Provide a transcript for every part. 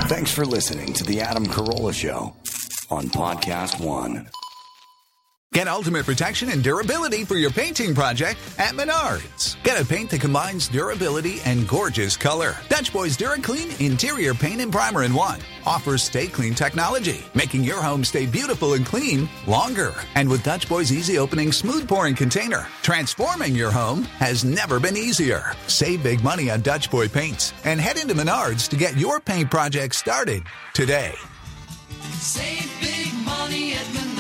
Thanks for listening to The Adam Carolla Show on Podcast One. Get ultimate protection and durability for your painting project at Menards. Get a paint that combines durability and gorgeous color. Dutch Boys DuraClean Interior Paint and Primer in One offers Stay Clean technology, making your home stay beautiful and clean longer. And with Dutch Boys Easy Opening Smooth Pouring Container, transforming your home has never been easier. Save big money on Dutch Boy paints and head into Menards to get your paint project started today. Save big money at Menards.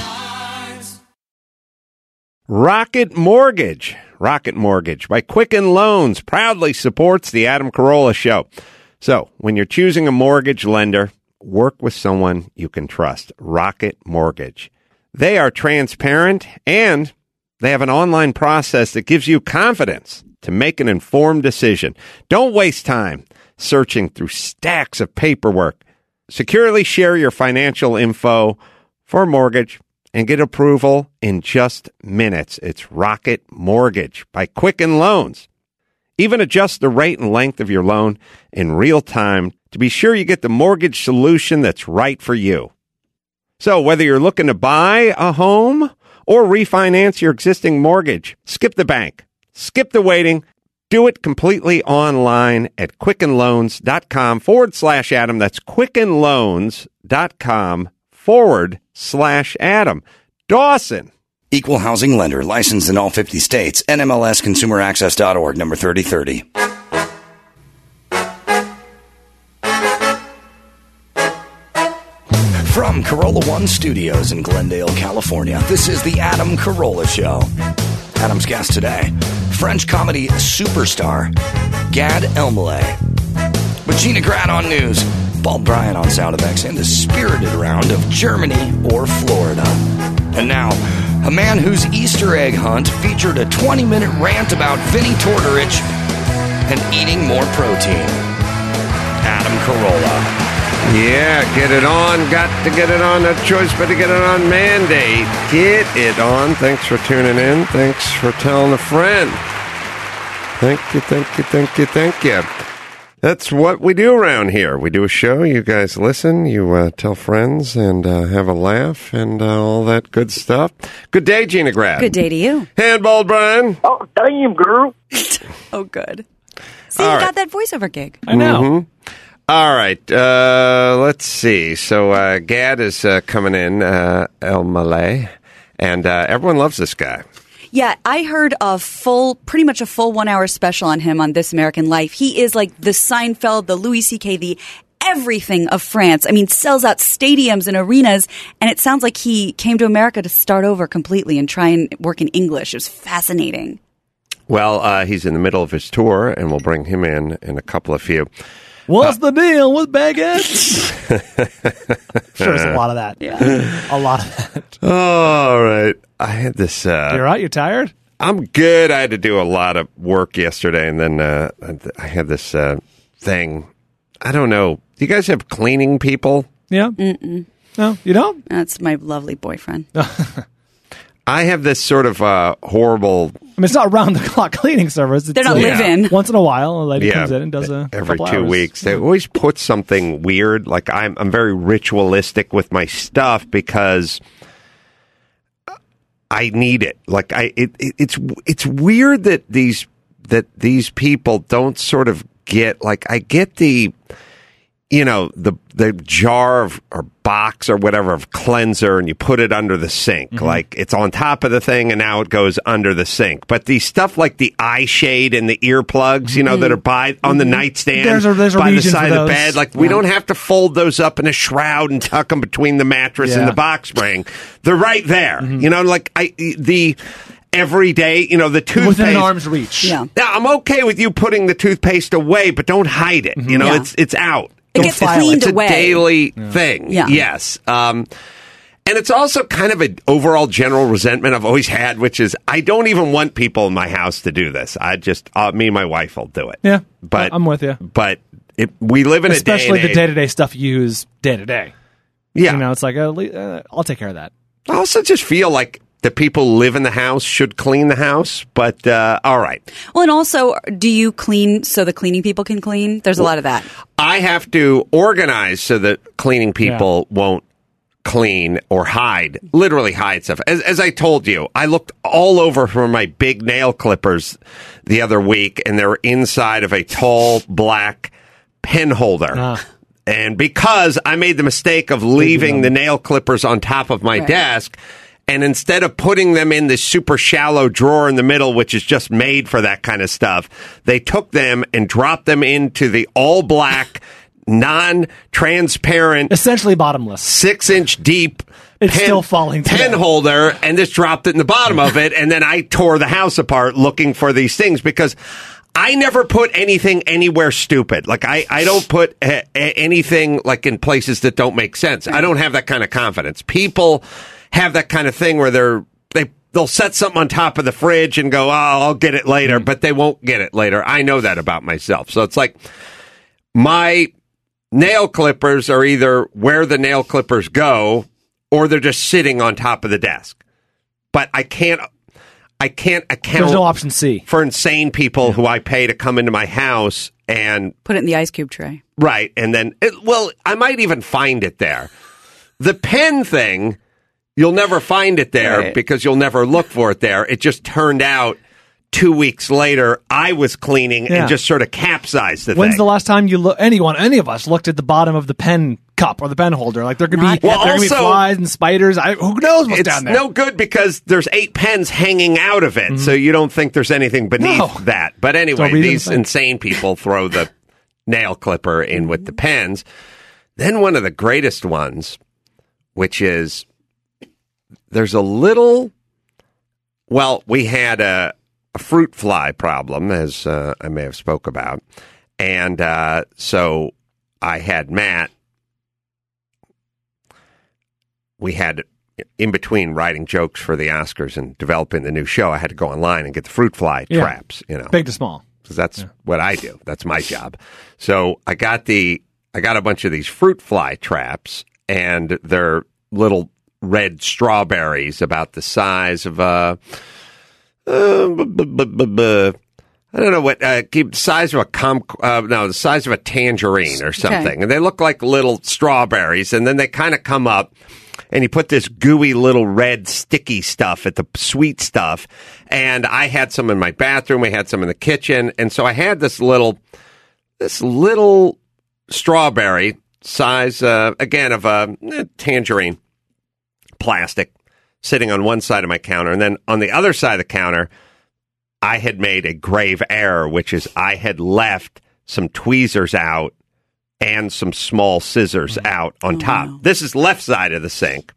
Rocket Mortgage. Rocket Mortgage by Quicken Loans proudly supports the Adam Carolla Show. So, when you're choosing a mortgage lender, work with someone you can trust. Rocket Mortgage. They are transparent and they have an online process that gives you confidence to make an informed decision. Don't waste time searching through stacks of paperwork. Securely share your financial info for a mortgage and get approval in just minutes. It's Rocket Mortgage by Quicken Loans. Even adjust the rate and length of your loan in real time to be sure you get the mortgage solution that's right for you. So whether you're looking to buy a home or refinance your existing mortgage, skip the bank, skip the waiting, do it completely online at quickenloans.com/Adam. That's quickenloans.com/Adam. Dawson. Equal housing lender, licensed in all 50 states. NMLSconsumeraccess.org, number 3030. From Carolla One Studios in Glendale, California, this is the Adam Carolla Show. Adam's guest today, French comedy superstar Gad Elmaleh. With Gina Grad on news, Bald Brian on sound effects, and a spirited round of Germany or Florida. And now, a man whose Easter egg hunt featured a 20-minute rant about Vinnie Tortorich and eating more protein. Adam Carolla. Yeah, get it on. Got to get it on. No choice but to get it on mandate. Get it on. Thanks for tuning in. Thanks for telling a friend. Thank you, thank you, thank you, thank you. That's what we do around here. We do a show. You guys listen. You tell friends and have a laugh and all that good stuff. Good day, Gina Grad. Good day to you. Handball, Brian. Oh, damn, girl. Oh, good. See, you got that voiceover gig. I know. Mm-hmm. All right. Let's see. So Gad is coming in, Elmaleh, and everyone loves this guy. Yeah, I heard pretty much a full 1 hour special on him on This American Life. He is like the Seinfeld, the Louis C.K., the everything of France. I mean, sells out stadiums and arenas, and it sounds like he came to America to start over completely and try and work in English. It was fascinating. Well, he's in the middle of his tour, and we'll bring him in a couple of few. What's the deal with baguettes? Sure, there's a lot of that. Yeah. A lot of that. All right. I had this... You're right? You're tired? I'm good. I had to do a lot of work yesterday, and then I had this thing. I don't know. Do you guys have cleaning people? Yeah. Mm-mm. No, you don't? That's my lovely boyfriend. I have this sort of horrible... I mean, it's not round-the-clock cleaning service. They're not live-in. Once in a while, a lady comes in and does every couple 2 hours. weeks. They always put something weird. Like I'm very ritualistic with my stuff because I need it. Like it's weird that these people don't sort of get, like, I get the, you know, the jar of, or box or whatever of cleanser, and you put it under the sink. Mm-hmm. Like, it's on top of the thing, and now it goes under the sink. But the stuff like the eye shade and the earplugs, you know, that are on the nightstand there's a by the region side for of the those. bed, like, we don't have to fold those up in a shroud and tuck them between the mattress and the box spring. They're right there. Mm-hmm. You know, like, every day, you know, the toothpaste. Within an arm's reach. Yeah. Now, I'm okay with you putting the toothpaste away, but don't hide it. Mm-hmm. You know, it's out. It gets cleaned away. It's a daily thing. Yeah. Yes. And it's also kind of an overall general resentment I've always had, which is I don't even want people in my house to do this. I just, me and my wife will do it. Yeah. But I'm with you. But we live in especially a day the day-to-day stuff you use day-to-day. Yeah. You know, it's like, I'll take care of that. I also just feel like the people who live in the house should clean the house, but all right. Well, and also, do you clean so the cleaning people can clean? There's a lot of that. I have to organize so that cleaning people won't clean or hide, literally hide stuff. As I told you, I looked all over for my big nail clippers the other week, and they were inside of a tall black pen holder. And because I made the mistake of leaving the nail clippers on top of my desk, and instead of putting them in this super shallow drawer in the middle, which is just made for that kind of stuff, they took them and dropped them into the all black, non-transparent, essentially bottomless, 6-inch deep still falling pen holder, and just dropped it in the bottom of it. And then I tore the house apart looking for these things because I never put anything anywhere stupid. Like I don't put anything like in places that don't make sense. I don't have that kind of confidence. People have that kind of thing where they'll set something on top of the fridge and go, I'll get it later, but they won't get it later. I know that about myself. So it's like my nail clippers are either where the nail clippers go or they're just sitting on top of the desk. But I can't account There's no option C for insane people who I pay to come into my house and put it in the ice cube tray. Right. And then, I might even find it there. The pen thing, you'll never find it there because you'll never look for it there. It just turned out 2 weeks later, I was cleaning and just sort of capsized the thing. When's the last time any of us looked at the bottom of the pen cup or the pen holder? Like there could be flies and spiders. Who knows what's down there? It's no good because there's 8 pens hanging out of it, so you don't think there's anything beneath that. But anyway, these insane people throw the nail clipper in with the pens. Then one of the greatest ones, which is there's a little. Well, we had a fruit fly problem, as I may have spoke about, and so I had Matt. We had, in between writing jokes for the Oscars and developing the new show, I had to go online and get the fruit fly traps. Big to small, because that's what I do. That's my job. So I got a bunch of these fruit fly traps, and they're little red strawberries about the size of I don't know what the size of the size of a tangerine or something, Okay. and they look like little strawberries, and then they kind of come up, and you put this gooey little red sticky stuff at the sweet stuff, and I had some in my bathroom, we had some in the kitchen, and so I had this little strawberry size again of a tangerine plastic sitting on one side of my counter, and then on the other side of the counter, I had made a grave error, which is I had left some tweezers out and some small scissors out on top. Wow. This is left side of the sink.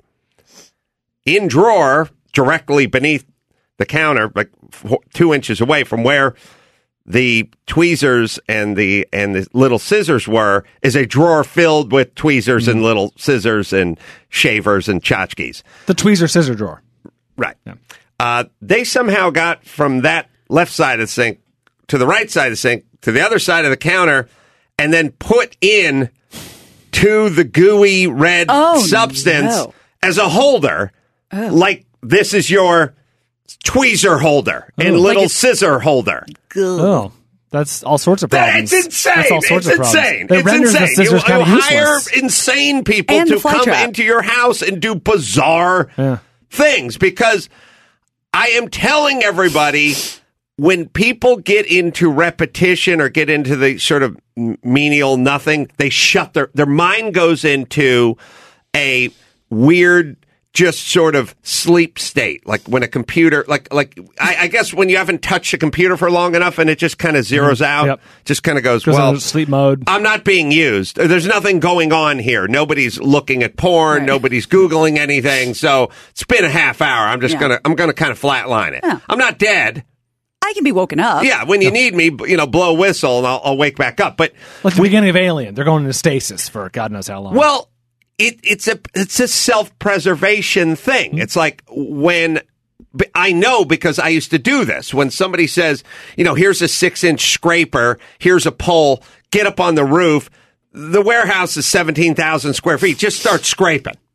In drawer, directly beneath the counter, like 2 inches away from where the tweezers and the little scissors were, is a drawer filled with tweezers and little scissors and shavers and tchotchkes. the tweezer scissor drawer. Right. Yeah. They somehow got from that left side of the sink to the right side of the sink to the other side of the counter and then put in to the gooey red substance as a holder. Like this is your tweezer holder and little scissor holder. Oh, that's all sorts of problems. It's insane. That's all sorts It's of problems. insane. It It's renders insane. the scissors kind of hire useless. insane people And to the fly come trap. into your house and do bizarre things because I am telling everybody when people get into repetition or get into the sort of menial nothing, they shut their mind goes into a weird, just sort of sleep state. Like when a computer, I guess when you haven't touched a computer for long enough and it just kind of zeroes out, just kind of goes into sleep mode. I'm not being used. There's nothing going on here. Nobody's looking at porn. Nobody's Googling anything. So it's been a half hour. I'm gonna kind of flatline it. Yeah. I'm not dead. I can be woken up. Yeah, when you need me, blow a whistle and I'll wake back up. But Like the beginning of Alien, they're going into stasis for God knows how long. well, it's a self-preservation thing. It's like when I know because I used to do this. When somebody says, here's a 6-inch scraper, here's a pole, get up on the roof. The warehouse is 17,000 square feet. Just start scraping.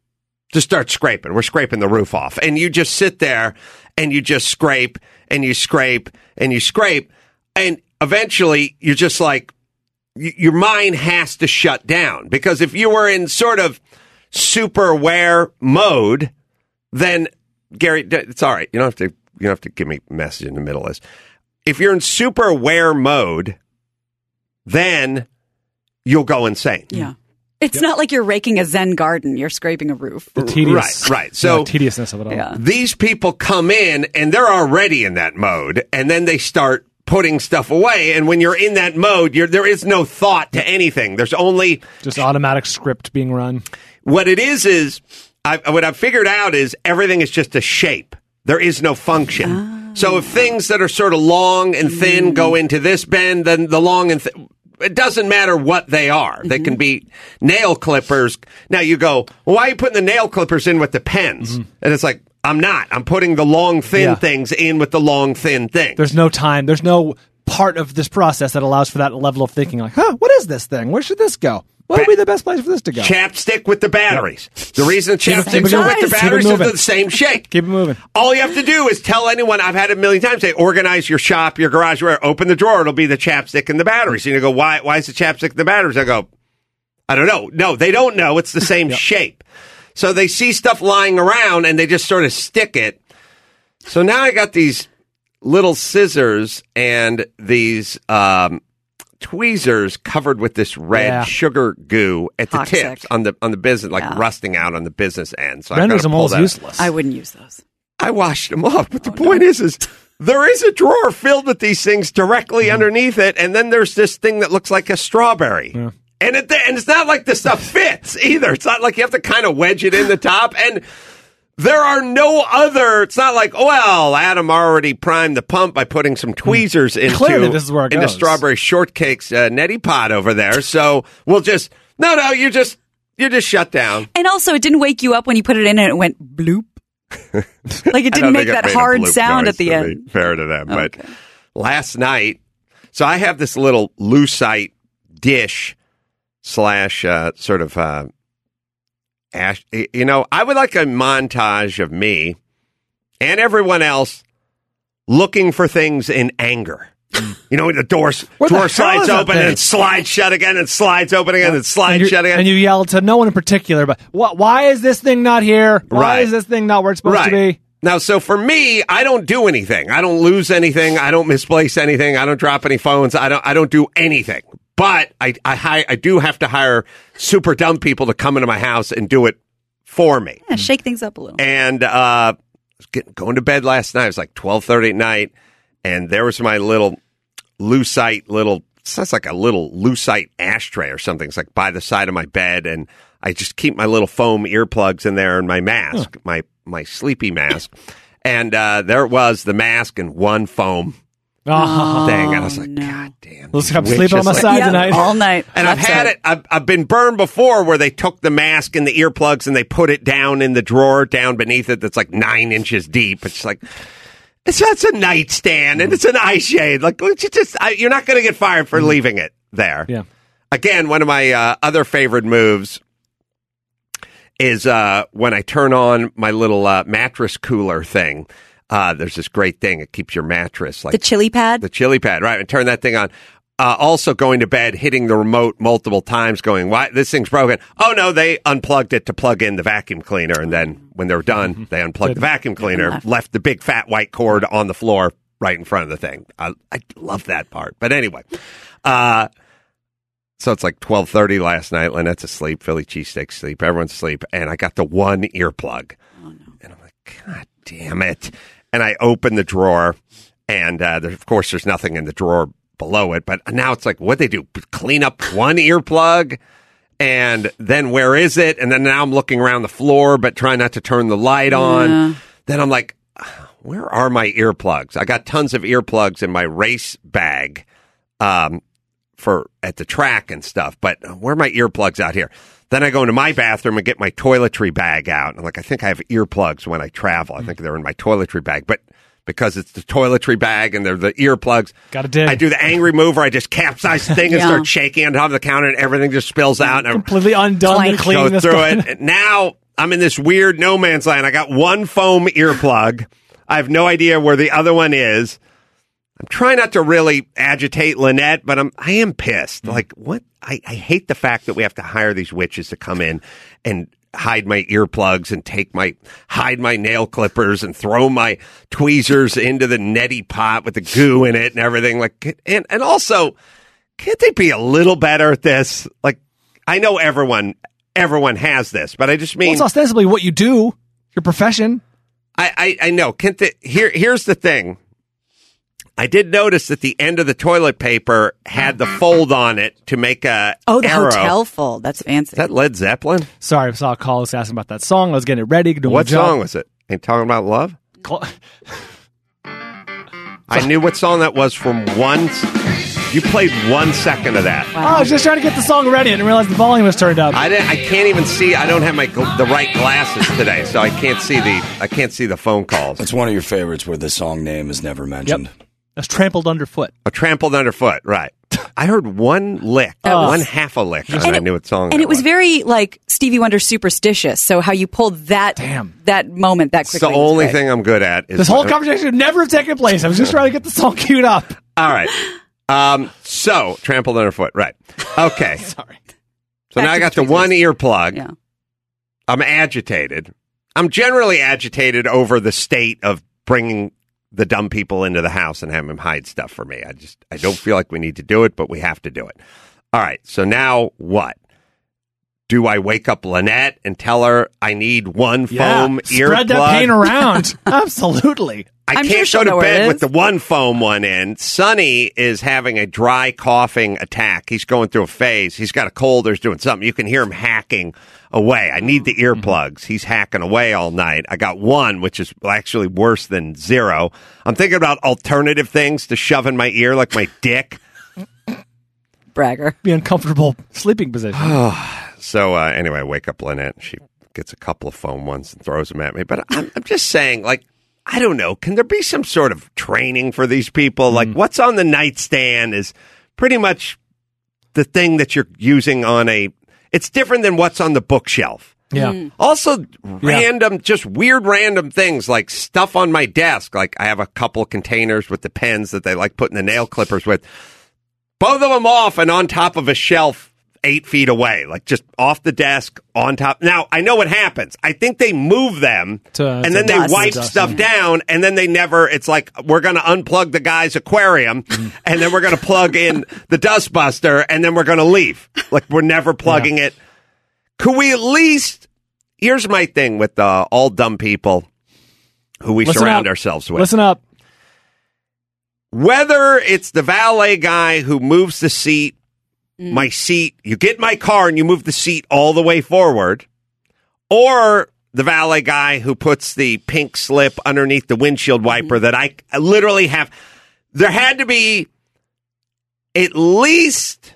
to start scraping. We're scraping the roof off. And you just sit there and you just scrape and you scrape and you scrape. And eventually you're just like, your mind has to shut down, because if you were in sort of super aware mode, then Gary, it's all right. You don't have to give me a message in the middle of this. If you're in super aware mode, then you'll go insane. Yeah. It's not like you're raking a Zen garden. You're scraping a roof. The tedious, right. So tediousness of it all. Yeah. These people come in and they're already in that mode, and then they start putting stuff away. And when you're in that mode, there is no thought to anything. There's only just automatic script being run. What it is what I've figured out is everything is just a shape. There is no function. So if things that are sort of long and thin go into this bend, then the long and it doesn't matter what they are. They can be nail clippers. Now you go, well, why are you putting the nail clippers in with the pens? And it's like, I'm not. I'm putting the long, thin things in with the long, thin thing. There's no time. There's no part of this process that allows for that level of thinking. Like, what is this thing? Where should this go? What would be the best place for this to go? Chapstick with the batteries. Yep. The reason chapsticks are with the batteries is they're the same shape. Keep it moving. All you have to do is tell anyone, I've had it a million times, say, organize your shop, your garage, where open the drawer, it'll be the chapstick and the batteries. And you go, why is the chapstick and the batteries? I go, I don't know. No, they don't know. It's the same shape. So they see stuff lying around and they just sort of stick it. So now I got these little scissors and these tweezers covered with this red sugar goo at the tips on the business, like rusting out on the business end. So renders them all useless. I wouldn't use those. I washed them off, but the point is there is a drawer filled with these things directly underneath it, and then there's this thing that looks like a strawberry. Yeah. And it's not like the stuff fits either. It's not like you have to kind of wedge it in the top. And there are no other. It's not like, well, Adam already primed the pump by putting some tweezers Clearly, this is where it into goes. Strawberry Shortcake's neti pot over there. So we'll just you just shut down. And also, it didn't wake you up when you put it in and it went bloop. Like it didn't make that hard sound at the end. Fair to them, but last night, so I have this little Lucite dish / sort of. Ash, I would like a montage of me and everyone else looking for things in anger. The door slides open and it slides shut again and slides open again and slides shut again. And you yell to no one in particular, but why is this thing not here? Why is this thing not where it's supposed to be? Now, so for me, I don't do anything. I don't lose anything. I don't misplace anything. I don't drop any phones. I don't do anything. But I do have to hire super dumb people to come into my house and do it for me. Yeah, shake things up a little. And I was going to bed last night. It was like 12:30 at night, and there was my little Lucite sounds like a little Lucite ashtray or something. It's like by the side of my bed, and I just keep my little foam earplugs in there and my mask, my sleepy mask. And there it was, the mask and one foam thing. And I was like, God damn. Let's have sleep on my side tonight. All night. And I've had it. I've been burned before where they took the mask and the earplugs and they put it down in the drawer down beneath it that's like 9 inches deep. It's like, that's a nightstand and it's an eye shade. Like, you're not going to get fired for leaving it there. Yeah. Again, one of my other favorite moves is when I turn on my little mattress cooler thing. There's this great thing. It keeps your mattress like the chili pad. The chili pad, right? And turn that thing on. Also going to bed, hitting the remote multiple times, going, "Why this thing's broken?" Oh no, they unplugged it to plug in the vacuum cleaner, and then when they were done, they unplugged the vacuum cleaner, left the big fat white cord on the floor right in front of the thing. I love that part. But anyway, so it's like 12:30 last night. Lynette's asleep, Philly cheesesteak asleep, everyone's asleep, and I got the one earplug. Oh no! And I'm like, God damn it! And I open the drawer, and of course, there's nothing in the drawer below it. But now it's like, what'd they do? Clean up one earplug? And then where is it? And then now I'm looking around the floor, but trying not to turn the light on. Then I'm like, where are my earplugs? I got tons of earplugs in my race bag for at the track and stuff. But where are my earplugs out here? Then I go into my bathroom and get my toiletry bag out. And I'm like, I think I have earplugs when I travel. I think they're in my toiletry bag. But because it's the toiletry bag and they're the earplugs, gotta dig. I do the angry move where I just capsize the thing and start shaking on top of the counter and everything just spills out. And completely undone the cleaning. Go through it. And now I'm in this weird no man's land. I got one foam earplug. I have no idea where the other one is. I'm trying not to really agitate Lynette, but I am pissed. Like, what? I hate the fact that we have to hire these witches to come in and hide my earplugs and hide my nail clippers and throw my tweezers into the neti pot with the goo in it and everything. Like, and also, can't they be a little better at this? Like, I know everyone has this, but I just mean, it's ostensibly what you do, your profession. I know. Can't they, here's the thing. I did notice that the end of the toilet paper had the fold on it to make a the arrow. hotel fold. That's fancy. Is that Led Zeppelin? Sorry, I saw a call asking about that song. I was getting it ready. What song was it? Ain't talking about love? I knew what song that was from once. You played 1 second of that. Wow. Oh, I was just trying to get the song ready. I didn't realize the volume was turned up. I can't even see. I don't have the right glasses today, so I can't see the phone calls. It's one of your favorites where the song name is never mentioned. Yep. That's Trampled Underfoot. Trampled Underfoot, right. I heard one lick, one half a lick, and I knew what song and it was very, like, Stevie Wonder superstitious, so how you pulled that moment that quickly. It's the only thing I'm good at. This whole conversation would never have taken place. I was just trying to get the song queued up. All right. So, Trampled Underfoot, right. Okay. Sorry. So now I got the one earplug. Yeah. I'm agitated. I'm generally agitated over the state of bringing the dumb people into the house and have them hide stuff for me. I don't feel like we need to do it, but we have to do it. All right. So now what? Do I wake up Lynette and tell her I need one foam earplug? Spread that pain around. Absolutely. I can't go to bed with the one foam one in. Sonny is having a dry coughing attack. He's going through a phase. He's got a cold or he's doing something. You can hear him hacking away. I need the earplugs. He's hacking away all night. I got one, which is actually worse than zero. I'm thinking about alternative things to shove in my ear, like my dick. Bragger. Be uncomfortable sleeping position. So anyway, I wake up Lynette. She gets a couple of foam ones and throws them at me. But I'm just saying, like, I don't know. Can there be some sort of training for these people? Like, what's on the nightstand is pretty much the thing that you're using on it's different than what's on the bookshelf. Yeah. Also, just weird random things like stuff on my desk. Like, I have a couple of containers with the pens that they like putting the nail clippers with. Both of them off and on top of a shelf 8 feet away, like just off the desk on top. Now, I know what happens. I think they move them and then they wipe stuff down and then it's like, we're going to unplug the guy's aquarium and then we're going to plug in the dustbuster and then we're going to leave. Like, we're never plugging it. Could we at least, here's my thing with all dumb people who we surround ourselves with. Listen up. Whether it's the valet guy who moves the seat, my seat, you get in my car and you move the seat all the way forward, or the valet guy who puts the pink slip underneath the windshield wiper that I literally have. There had to be at least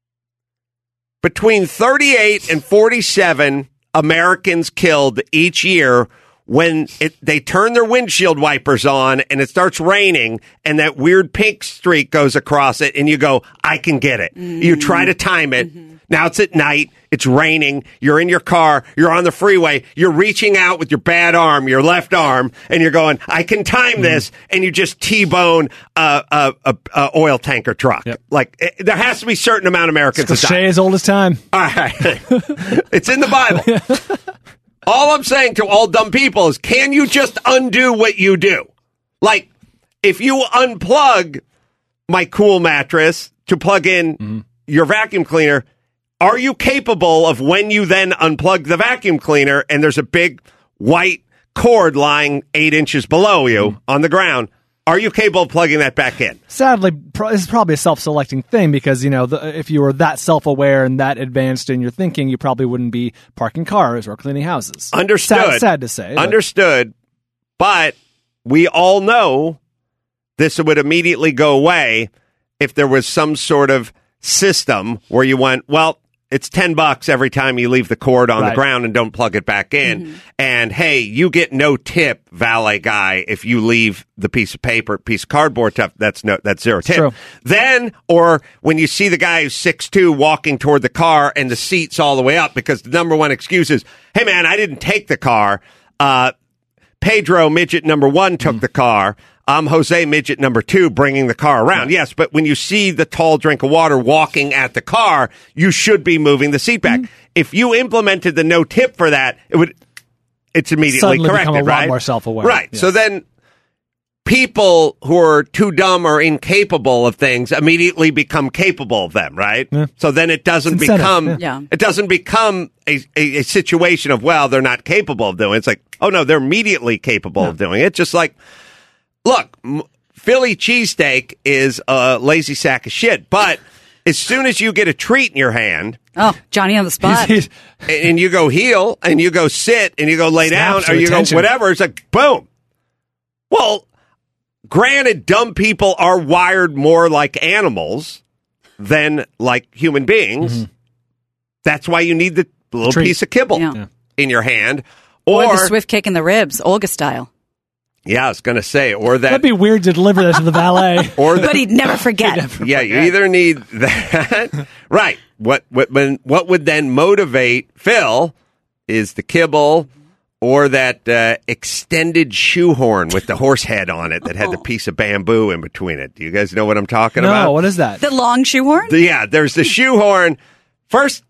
between 38 and 47 Americans killed each year when they turn their windshield wipers on and it starts raining and that weird pink streak goes across it and you go, I can get it. You try to time it. Now it's at night. It's raining. You're in your car. You're on the freeway. You're reaching out with your bad arm, your left arm, and you're going, I can time this. And you just T-bone a oil tanker truck. Yep. Like, there has to be a certain amount of Americans that die. Cliche as old as time. All right. It's in the Bible. All I'm saying to all dumb people is, can you just undo what you do? Like, if you unplug my cool mattress to plug in your vacuum cleaner, are you capable of, when you then unplug the vacuum cleaner and there's a big white cord lying 8 inches below you on the ground, are you capable of plugging that back in? Sadly, this is probably a self-selecting thing because, you know, if you were that self-aware and that advanced in your thinking, you probably wouldn't be parking cars or cleaning houses. Understood. Sad to say. Understood. But we all know this would immediately go away if there was some sort of system where you went, well, it's $10 every time you leave the cord on the Right. ground and don't plug it back in. And hey, you get no tip, valet guy, if you leave the piece of paper, piece of cardboard stuff. That's zero tip. true. Then, or when you see the guy who's 6'2" walking toward the car and the seat's all the way up, because the number one excuse is, hey man, I didn't take the car. Pedro, midget number 1, took the car. I'm Jose, midget number 2, bringing the car around. Yes, but when you see the tall drink of water walking at the car, you should be moving the seat back. If you implemented the no tip for that, it's immediately Suddenly corrected, become a lot right? more self-aware. Right. Yes. So then people who are too dumb or incapable of things immediately become capable of them, right? Yeah. So then it doesn't It's incentive, become yeah. it doesn't become a situation of, well, they're not capable of doing it. It's like, oh no, they're immediately capable of doing it. Just like, look, Philly cheesesteak is a lazy sack of shit, but as soon as you get a treat in your hand Oh, Johnny on the spot. and you go heel and you go sit and you go lay down Snaps or your you attention. go whatever, it's like, boom. Well, granted, dumb people are wired more like animals than like human beings. That's why you need the little Treat. piece of kibble Yeah. in your hand. Or Or, the swift kick in the ribs, Olga style. yeah, I was going to say, or that, That'd be weird to deliver that to the valet. or But he'd never forget. yeah, you either need that, right? What would then motivate Phil is the kibble or that extended shoehorn with the horse head on it that had the piece of bamboo in between it. Do you guys know what I'm talking about? No, what is that? The long shoehorn? Yeah, there's the shoehorn. First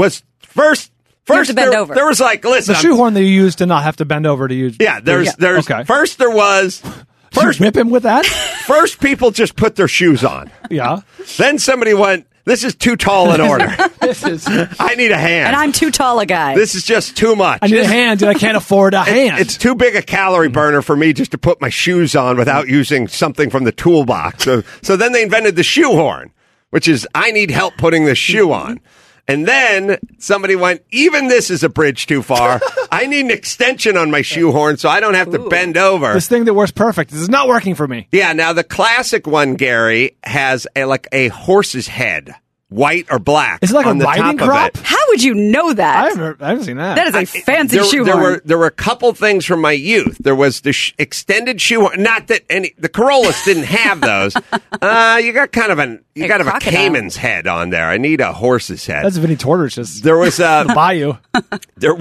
have to bend there, over. there was like, listen, The shoehorn that you use to not have to bend over to use. yeah, there's Okay. first there was First, whip him with that? first people just put their shoes on. Yeah. Then somebody went, this is too tall an order. This is. I need a hand. And I'm too tall a guy. This is just too much. I need a hand, and I can't afford a hand. It's too big a calorie burner for me just to put my shoes on without using something from the toolbox. So then they invented the shoehorn, which is I need help putting the shoe on. And then somebody went, even this is a bridge too far. I need an extension on my shoehorn so I don't have to bend over. This thing that works perfect. This is not working for me. Yeah, now the classic one, Gary, has a horse's head, white or black. Is it like on a the riding top crop? Of it. How would you know that? I haven't seen that. That is a fancy There shoehorn. were a couple things from my youth. There was the extended shoehorn. Not that the Corollas didn't have those. You got kind of a crocodile. caiman's head on there. I need a horse's head. That's Vinny Tortorich's There was a bayou. there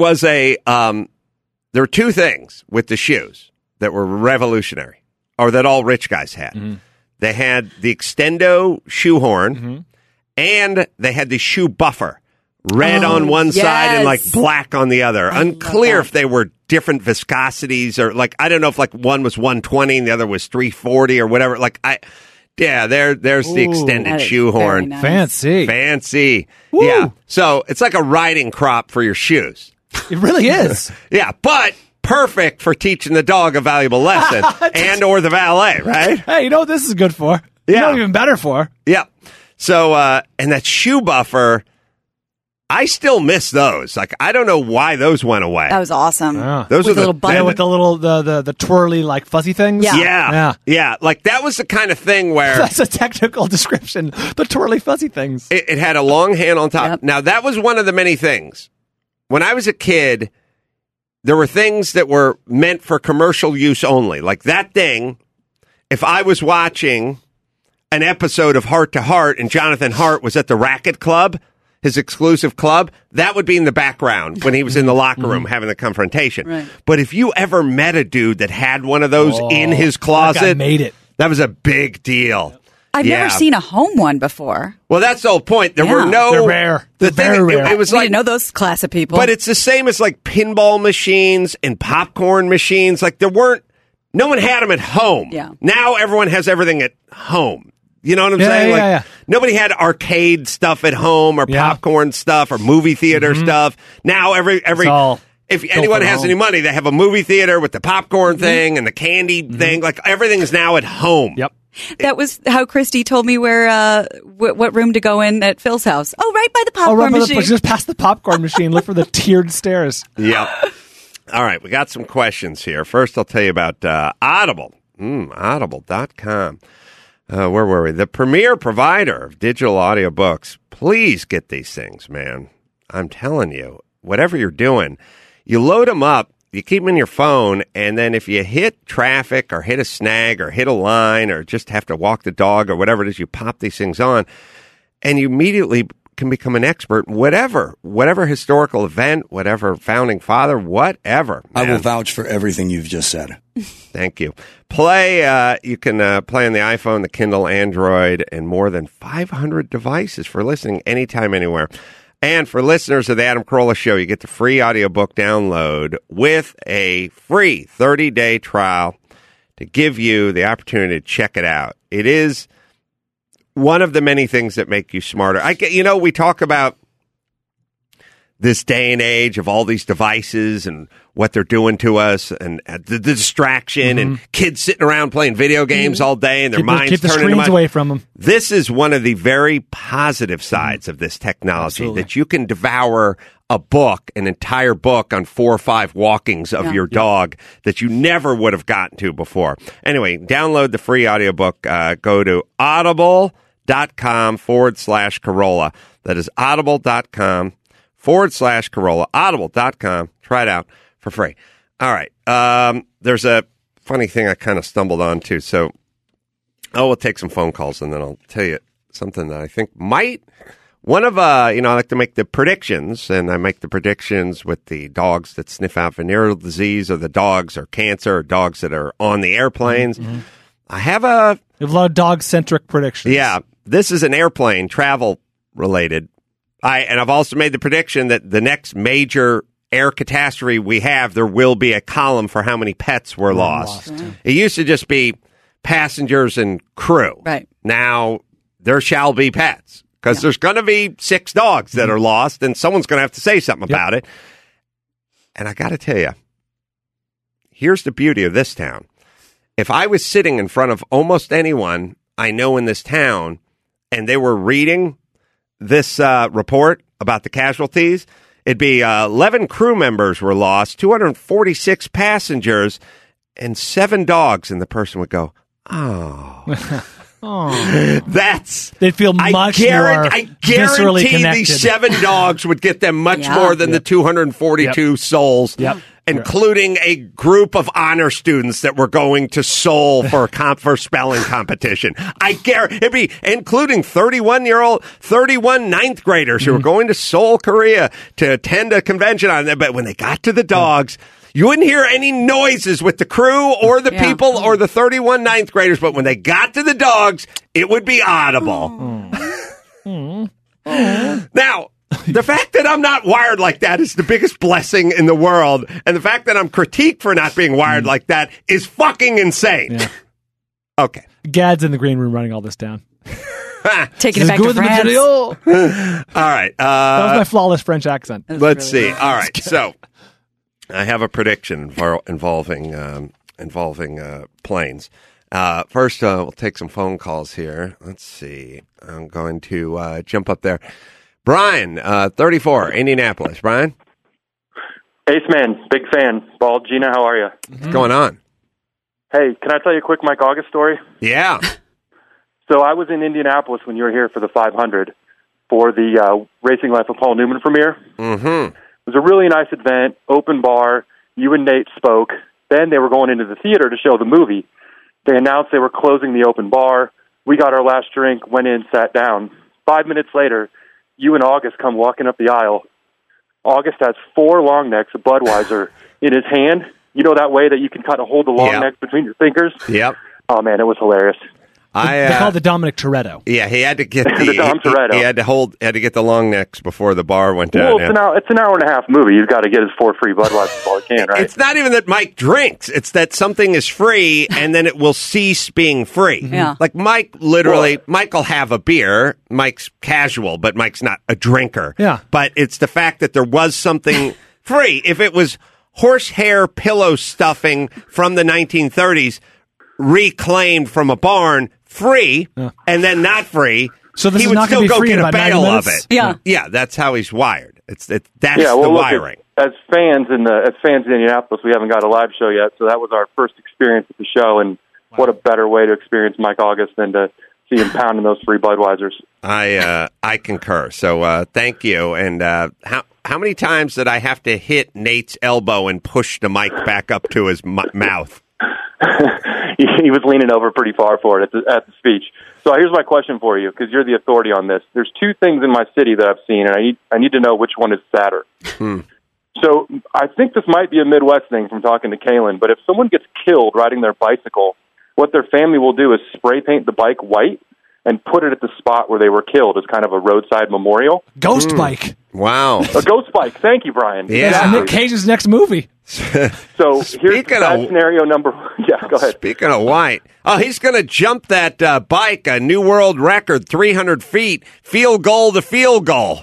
were two things with the shoes that were revolutionary, or that all rich guys had. They had the extendo shoehorn, and they had the shoe buffer. Red on one side and like yes. black on the other. Unclear if they were different viscosities or like, I don't know if like one was 120 and the other was 340 or whatever. There's the extended That is shoehorn. very nice. Fancy. Fancy. Yeah. So it's like a riding crop for your shoes. It really is. Yeah. But perfect for teaching the dog a valuable lesson and or the valet, right? Hey, you know what this is good for? You Yeah. know what even better for? Yeah. So, and that shoe buffer, I still miss those. Like, I don't know why those went away. That was awesome. Yeah. Those With are a little button. Yeah, with the little the twirly like fuzzy things. Yeah. Yeah. Like, that was the kind of thing where That's a technical description. The twirly fuzzy things. it had a long hand on top. Yep. Now, that was one of the many things. When I was a kid, there were things that were meant for commercial use only. Like that thing, if I was watching an episode of Heart to Heart and Jonathan Hart was at the Racket Club, his exclusive club, that would be in the background when he was in the locker room having the confrontation. Right. But if you ever met a dude that had one of those in his That guy closet, made it. that was a big deal. I've Yeah. never seen a home one before. Well, that's the whole point. There Yeah. were no... They're rare. The They're thing, very rare. it was We like... didn't know those class of people. But it's the same as like pinball machines and popcorn machines. Like no one had them at home. Yeah. Now everyone has everything at home. You know what I'm saying? Like nobody had arcade stuff at home or Yeah. popcorn stuff or movie theater stuff. Now every all if anyone at has home. any money, they have a movie theater with the popcorn thing and the candy thing. Like everything is now at home. Yep. that was how Christy told me where what room to go in at Phil's house. Oh, right by the popcorn right by machine. just past the popcorn machine. Look for the tiered stairs. Yep. All right, we got some questions here. First, I'll tell you about Audible. Audible.com. where were we? The premier provider of digital audiobooks. Please get these things, man. I'm telling you, whatever you're doing, you load them up, you keep them in your phone, and then if you hit traffic or hit a snag or hit a line or just have to walk the dog or whatever it is, you pop these things on, and you immediately can become an expert, whatever historical event, whatever founding father, whatever. I will man. vouch for everything you've just said. Thank you. You can play on the iPhone, the Kindle, Android, and more than 500 devices for listening anytime, anywhere. And for listeners of the Adam Carolla Show, you get the free audiobook download with a free 30-day trial to give you the opportunity to check it out. It is one of the many things that make you smarter. We talk about this day and age of all these devices and what they're doing to us and the distraction and kids sitting around playing video games all day and their minds keep the turning screens away from them. This is one of the very positive sides of this technology. Absolutely. That you can devour a book, an entire book on 4 or 5 walkings of your dog that you never would have gotten to before. Anyway, download the free audiobook. Go to audible.com/Carolla. That is audible.com/Carolla. Audible.com. Try it out for free. All right. There's a funny thing I kind of stumbled onto. So, we'll take some phone calls and then I'll tell you something that I think might. One of, I like to make the predictions, and I make the predictions with the dogs that sniff out venereal disease or the dogs or cancer or dogs that are on the airplanes. I have You have a lot of dog-centric predictions. Yeah, this is an airplane travel related. I've also made the prediction that the next major air catastrophe we have, there will be a column for how many pets were lost. It used to just be passengers and crew. Right. Now there shall be pets because there's going to be 6 dogs that are lost, and someone's going to have to say something about it. And I got to tell you, here's the beauty of this town. If I was sitting in front of almost anyone I know in this town, and they were reading this report about the casualties, it'd be 11 crew members were lost, 246 passengers, and 7 dogs, and the person would go, oh. They'd feel much more I viscerally guarantee connected. these 7 dogs would get them much more than the 242 souls, including a group of honor students that were going to Seoul for for spelling competition. I guarantee it'd be including 31 ninth graders who were going to Seoul, Korea to attend a convention on them. But when they got to the dogs, you wouldn't hear any noises with the crew or the people or the 31 ninth graders, but when they got to the dogs, it would be audible. Now, the fact that I'm not wired like that is the biggest blessing in the world, and the fact that I'm critiqued for not being wired like that is fucking insane. Yeah. Okay. Gad's in the green room running all this down. Taking it back to France. All right. That was my flawless French accent. Let's see. All right. So I have a prediction involving planes. First, we'll take some phone calls here. Let's see. I'm going to jump up there. Brian, 34, Indianapolis. Brian? Ace Man, big fan. Bald Gina, how are you? What's going on? Hey, can I tell you a quick Mike August story? Yeah. So I was in Indianapolis when you were here for the 500 for the Racing Life of Paul Newman premiere. Mm-hmm. It was a really nice event, open bar. You and Nate spoke. Then they were going into the theater to show the movie. They announced they were closing the open bar. We got our last drink, went in, sat down. 5 minutes later, you and August come walking up the aisle. August has 4 long necks of Budweiser in his hand. You know that way that you can kind of hold the long necks between your fingers? Yep. Oh, man, it was hilarious. They call it the Dominic Toretto. Yeah, he had to get the Dom Toretto. He had to get the long necks before the bar went down. Well, it's an hour and a half movie. You've got to get his 4 free Budweiser while he can, right? It's not even that Mike drinks. It's that something is free and then it will cease being free. Yeah. Like Mike Mike will have a beer. Mike's casual, but Mike's not a drinker. Yeah. But it's the fact that there was something free. If it was horsehair pillow stuffing from the 1930s reclaimed from a barn, free, and then not free, so this he is would not still gonna be go free get in a about 90 bale of minutes? it. Yeah, that's how he's wired. That's the Look, wiring. as fans in Indianapolis, we haven't got a live show yet, so that was our first experience at the show, and what a better way to experience Mike August than to see him pounding those free Budweisers. I concur. So thank you. And how many times did I have to hit Nate's elbow and push the mic back up to his mouth? He was leaning over pretty far for it at the speech. So here's my question for you, because you're the authority on this. There's two things in my city that I've seen, and I need to know which one is sadder. So I think this might be a Midwest thing from talking to Kalen, but if someone gets killed riding their bicycle, what their family will do is spray paint the bike white and put it at the spot where they were killed as kind of a roadside memorial. Ghost bike. Wow. A ghost bike. Thank you, Brian. Yeah. That's Nick Cage's next movie. So here's scenario number one. Yeah, go ahead. Speaking of white, he's going to jump that bike, a new world record, 300 feet, field goal to field goal.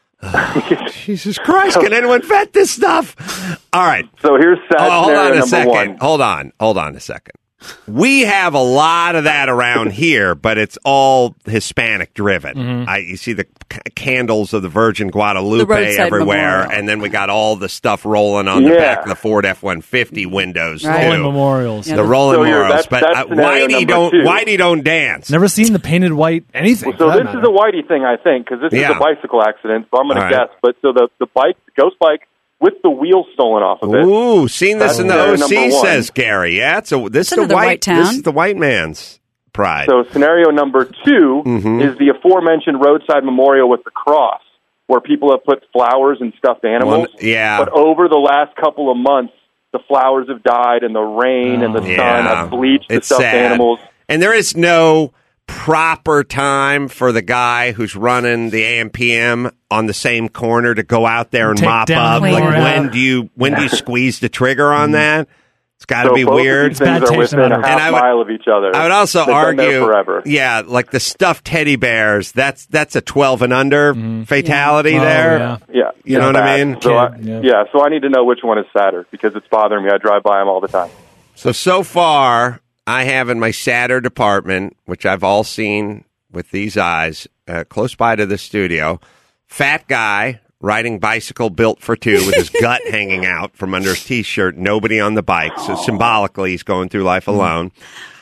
Jesus Christ, can anyone vet this stuff? All right. So here's scenario number one. Hold on a second. We have a lot of that around here, but it's all Hispanic driven. You see the candles of the Virgin Guadalupe everywhere, memorial. and then we got all the stuff rolling on the back of the Ford F-150 windows, Right. too. Rolling memorials. The rolling memorials. But that's scenario number two. Whitey don't dance. Never seen the painted white anything. So this is a Whitey thing, I think, because this is a bicycle accident, so I'm going to guess. But so the bike, the ghost bike, with the wheel stolen off of it. Ooh, seen this in the OC, says Gary. Yeah, this is the white town. This is the white man's pride. So scenario number two is the aforementioned roadside memorial with the cross, where people have put flowers and stuffed animals. But over the last couple of months, the flowers have died, and the rain and the sun have bleached the stuffed animals. And there is no proper time for the guy who's running the AM/PM on the same corner to go out there and mop up. Like when do you squeeze the trigger on that? It's got to be weird. These things are within a half mile of each other. I would also argue, forever. like the stuffed teddy bears. That's a 12 and under fatality there. Yeah, you know what I mean. So I need to know which one is sadder because it's bothering me. I drive by them all the time. So far, I have in my sadder department, which I've all seen with these eyes, close by to the studio, fat guy riding bicycle built for two with his gut hanging out from under his T-shirt, nobody on the bike. So symbolically, he's going through life alone.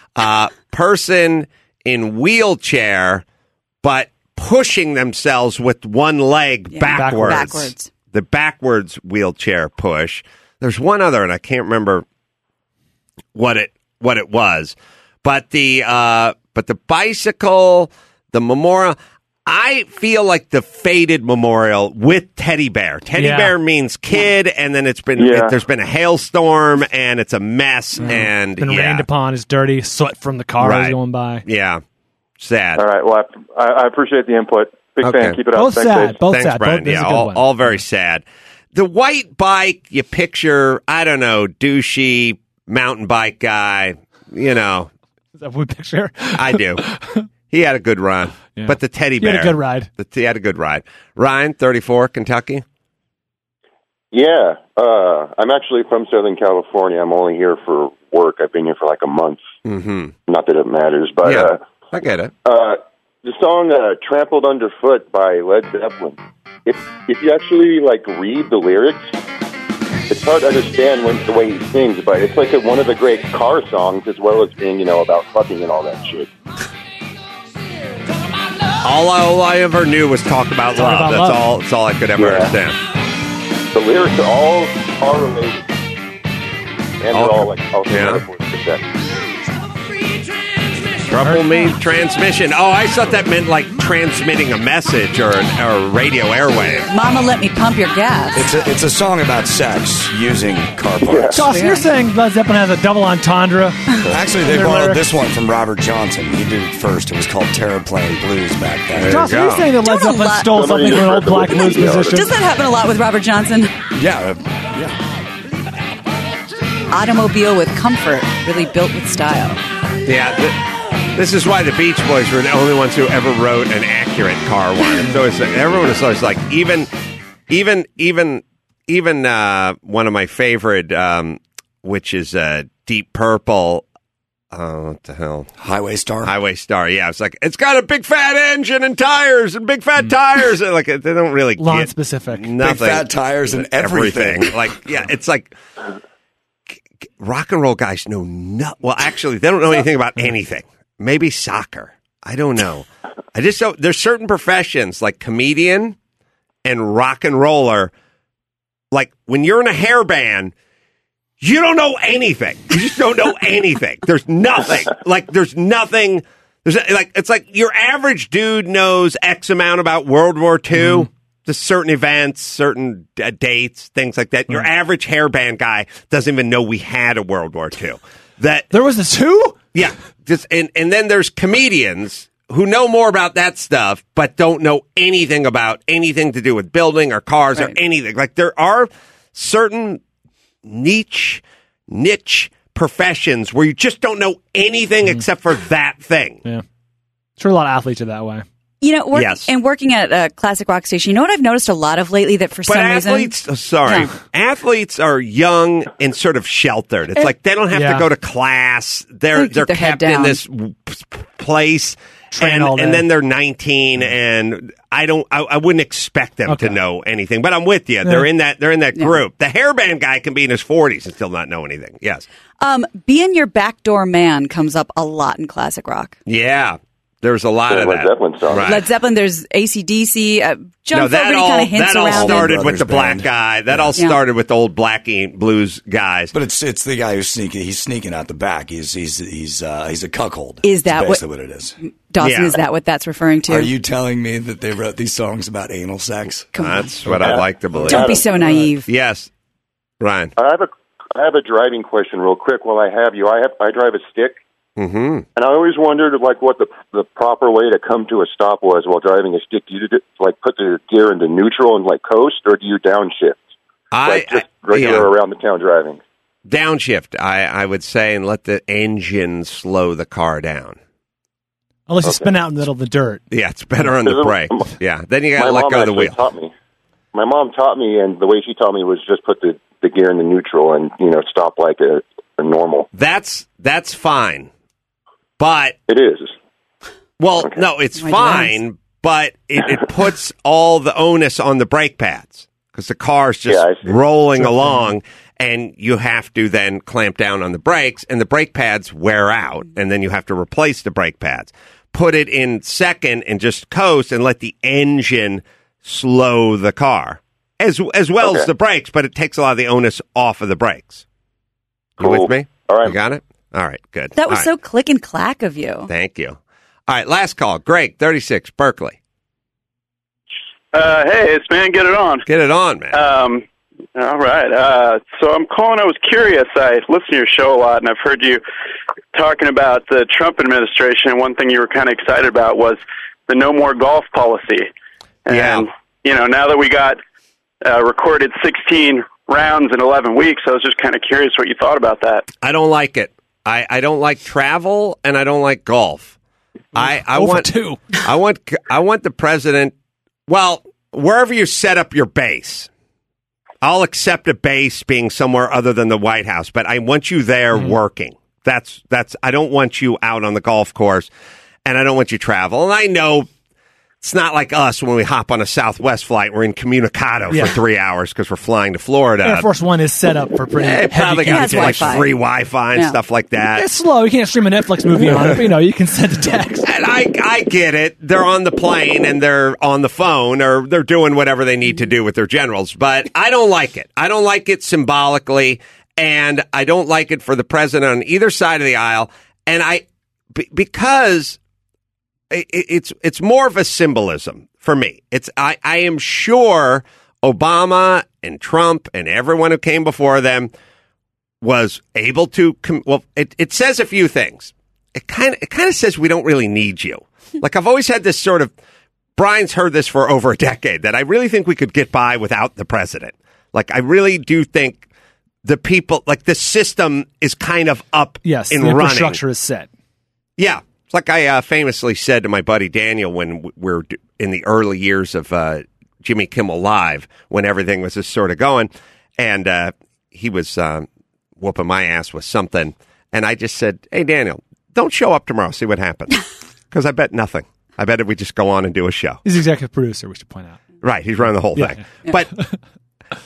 Person in wheelchair, but pushing themselves with one leg backwards. The backwards wheelchair push. There's one other, and I can't remember what it was, but the bicycle, the memorial. I feel like the faded memorial with teddy bear. Teddy bear means kid, and then there's been a hailstorm, and it's a mess, and been rained upon. It's dirty, soot from the cars going by. Yeah, sad. All right. Well, I appreciate the input. Big fan. Keep it up. Both sad. Both Thanks, sad. Brian. Both, all very sad. The white bike, you picture, I don't know, douchey mountain bike guy. You know, is that what we picture? I do. He had a good run. Yeah. But the teddy bear. He had a good ride. He had a good ride. Ryan, 34, Kentucky? Yeah. I'm actually from Southern California. I'm only here for work. I've been here for like a month. Mm-hmm. Not that it matters, but... I get it. The song Trampled Underfoot by Led Zeppelin. If you actually read the lyrics, it's hard to understand the way he sings, but it's like one of the great car songs as well as being, about fucking and all that shit. All I ever knew was talk about love. That's all I could ever understand. The lyrics are all related. And they're all metaphors for sex. Trouble me transmission. Oh, I thought that meant transmitting a message or a radio airwave. Mama, let me pump your gas. It's a song about sex using car parts. Dawson, you're saying Led Zeppelin has a double entendre? Actually, they borrowed this one from Robert Johnson. He did it first. It was called Terraplane Blues back then. Dawson, you're saying that Led Zeppelin stole something from an old black blues musician? Does that happen a lot with Robert Johnson? Yeah. Automobile with comfort, really built with style. Yeah. This is why the Beach Boys were the only ones who ever wrote an accurate car one. So everyone is always even one of my favorite, which is Deep Purple. What the hell? Highway Star. Yeah, it's got a big fat engine and tires and big fat tires. And they don't really lawn specific. Nothing. Big fat tires and everything. It's like. rock and roll guys know well, actually, they don't know anything about anything. Maybe soccer. I don't know. I just don't. There's certain professions like comedian and rock and roller. Like when you're in a hair band, you don't know anything. You just don't know anything. There's nothing. There's nothing. It's like your average dude knows X amount about World War II. Mm-hmm. Just certain events, certain dates, things like that. Your average hairband guy doesn't even know we had a World War II. That there was a two? Yeah. And then there's comedians who know more about that stuff, but don't know anything about anything to do with building or cars or anything. Like there are certain niche professions where you just don't know anything except for that thing. Yeah. Sure, a lot of athletes are that way. You know, working at a classic rock station, you know what I've noticed a lot of lately that for some reason... Athletes are young and sort of sheltered. It's like they don't have to go to class. They're kept in this place, and then they're 19, and I wouldn't expect them to know anything. But I'm with you. Yeah. They're in that group. The hairband guy can be in his 40s and still not know anything. Yes. Being your backdoor man comes up a lot in classic rock. Yeah. There's a lot of Led Zeppelin songs. Right. Led Zeppelin, there's AC/DC. John Fogerty kind of hints around. That all started with the black guy. That all started with the old blackie blues guys. But it's the guy who's sneaking. He's sneaking out the back. He's a cuckold. Is that basically what it is? Dawson, is that what that's referring to? Are you telling me that they wrote these songs about anal sex? That's what I'd like to believe. Don't be so naive. Yes, Ryan. I have a driving question, real quick. While I have you, I drive a stick. Mm-hmm. And I always wondered, what the proper way to come to a stop was while driving a stick. Do you put the gear into neutral and coast, or do you downshift? Just regular around the town driving. Downshift, I would say, and let the engine slow the car down. Unless you spin out in the middle of the dirt. Yeah, it's better on the brake. Yeah, then you got to let go of the wheel. My mom taught me, and the way she taught me was just put the gear in the neutral and stop like a normal. That's fine. But it is. Well, no, it's fine, but it puts all the onus on the brake pads because the car's just rolling along, and you have to then clamp down on the brakes, and the brake pads wear out, and then you have to replace the brake pads. Put it in second and just coast and let the engine slow the car, as well as the brakes, but it takes a lot of the onus off of the brakes. You with me? All right. You got it? All right, good. That was so click and clack of you. Thank you. All right, last call. Greg, 36, Berkeley. Hey, it's man, get it on. Get it on, man. All right. So I'm calling. I was curious. I listen to your show a lot, and I've heard you talking about the Trump administration. And one thing you were kind of excited about was the no more golf policy. And, now that we got recorded 16 rounds in 11 weeks, I was just kind of curious what you thought about that. I don't like it. I don't like travel, and I don't like golf. I want the president. Well, wherever you set up your base, I'll accept a base being somewhere other than the White House, but I want you there working. That's. I don't want you out on the golf course, and I don't want you travel. And I know it's not like us when we hop on a Southwest flight. We're incommunicado for 3 hours because we're flying to Florida. Air Force One is set up for pretty heavy probably got Wi-Fi. free Wi-Fi and stuff like that. It's slow. You can't stream a Netflix movie on it, but you can send a text. And I get it. They're on the plane and they're on the phone or they're doing whatever they need to do with their generals. But I don't like it. I don't like it symbolically, and I don't like it for the president on either side of the aisle. And because it's more of a symbolism for me. I am sure Obama and Trump and everyone who came before them was able to. It says a few things. It kind of says we don't really need you. Like I've always had this sort of. Brian's heard this for over a decade that I really think we could get by without the president. Like I really do think the people, like the system, is kind of up. Yes, and the running. infrastructure is set. Yeah. It's like I famously said to my buddy Daniel when we're in the early years of Jimmy Kimmel Live, when everything was just sort of going, and he was whooping my ass with something, and I just said, "Hey Daniel, don't show up tomorrow. See what happens." Because I bet nothing. I bet if we just go on and do a show. He's the executive producer. We should point out. Right, he's running the whole thing. Yeah. But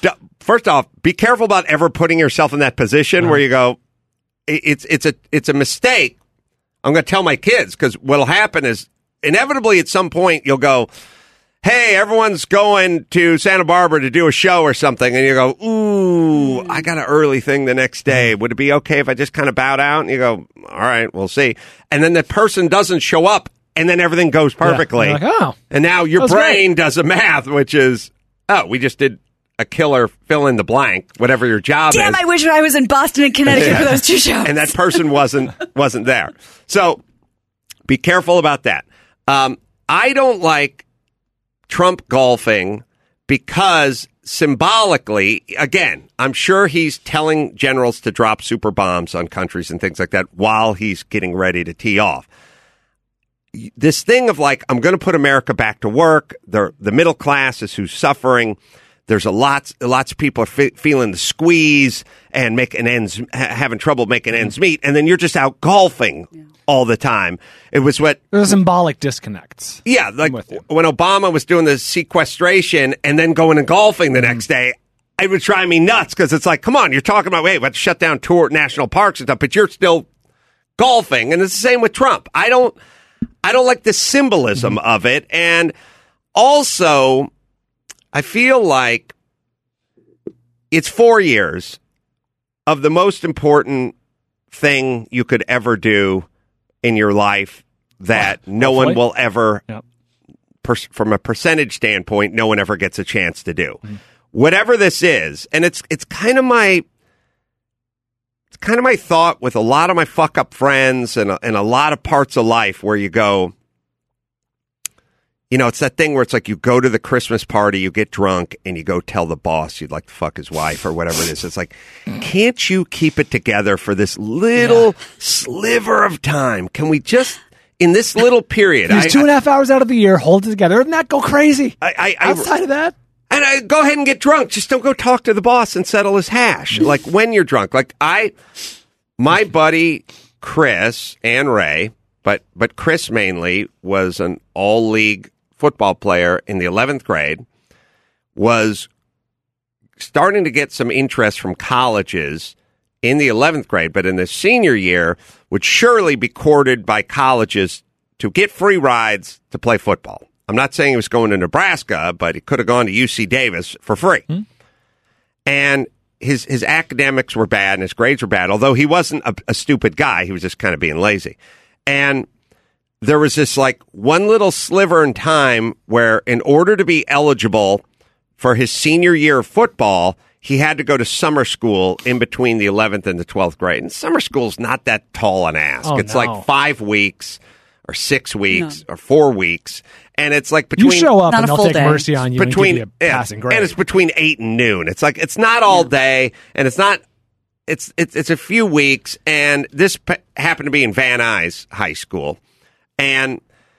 first off, be careful about ever putting yourself in that position where you go, it's a mistake. I'm going to tell my kids, because what'll happen is inevitably at some point you'll go, hey, everyone's going to Santa Barbara to do a show or something. And you go, ooh, I got an early thing the next day. Would it be okay if I just kind of bowed out? And you go, all right, we'll see. And then the person doesn't show up, and then everything goes perfectly. Yeah. Like, oh, and now your brain does a math, which is, oh, we just did a killer fill in the blank, whatever your job is. Damn, I wish I was in Boston and Connecticut for those two shows. And that person wasn't there. So be careful about that. I don't like Trump golfing because symbolically, again, I'm sure he's telling generals to drop super bombs on countries and things like that while he's getting ready to tee off. This thing of like, I'm going to put America back to work. The middle class is who's suffering. There's lots of people are feeling the squeeze and having trouble making ends meet. And then you're just out golfing all the time. It was There's symbolic disconnects. Yeah, like when Obama was doing the sequestration and then going and golfing the next day, it would drive me nuts because it's like, come on, you're talking about, wait, we have to shut down national parks and stuff, but you're still golfing. And it's the same with Trump. I don't like the symbolism of it. And also, I feel like it's 4 years of the most important thing you could ever do in your life that no one will ever, from a percentage standpoint, no one ever gets a chance to do. Whatever this is, and it's kind of my thought with a lot of my fuck up friends and a lot of parts of life where you go, you know, it's that thing where it's like you go to the Christmas party, you get drunk, and you go tell the boss you'd like to fuck his wife or whatever it is. It's like, can't you keep it together for this little sliver of time? Can we just, in this little period... Use 2.5 hours out of the year, hold it together, and not go crazy. Outside of that... And I go ahead and get drunk. Just don't go talk to the boss and settle his hash. Like, when you're drunk. Like, my buddy Chris and Ray, but Chris mainly, was an all-league football player in the 11th grade, was starting to get some interest from colleges in the 11th grade, but in the senior year would surely be courted by colleges to get free rides to play football. I'm not saying he was going to Nebraska, but he could have gone to UC Davis for free. And his academics were bad and his grades were bad, although he wasn't a stupid guy. He was just kind of being lazy. And there was this like one little sliver in time where in order to be eligible for his senior year of football, he had to go to summer school in between the 11th and the 12th grade. And summer school's not that tall an ask. It's like 5 weeks or 6 weeks or 4 weeks. And it's like between... You show up and they'll take mercy on you and give you a passing grade. And it's between 8 and noon. It's like, it's not all day, and it's not... It's a few weeks, and this happened to be in Van Nuys High School. And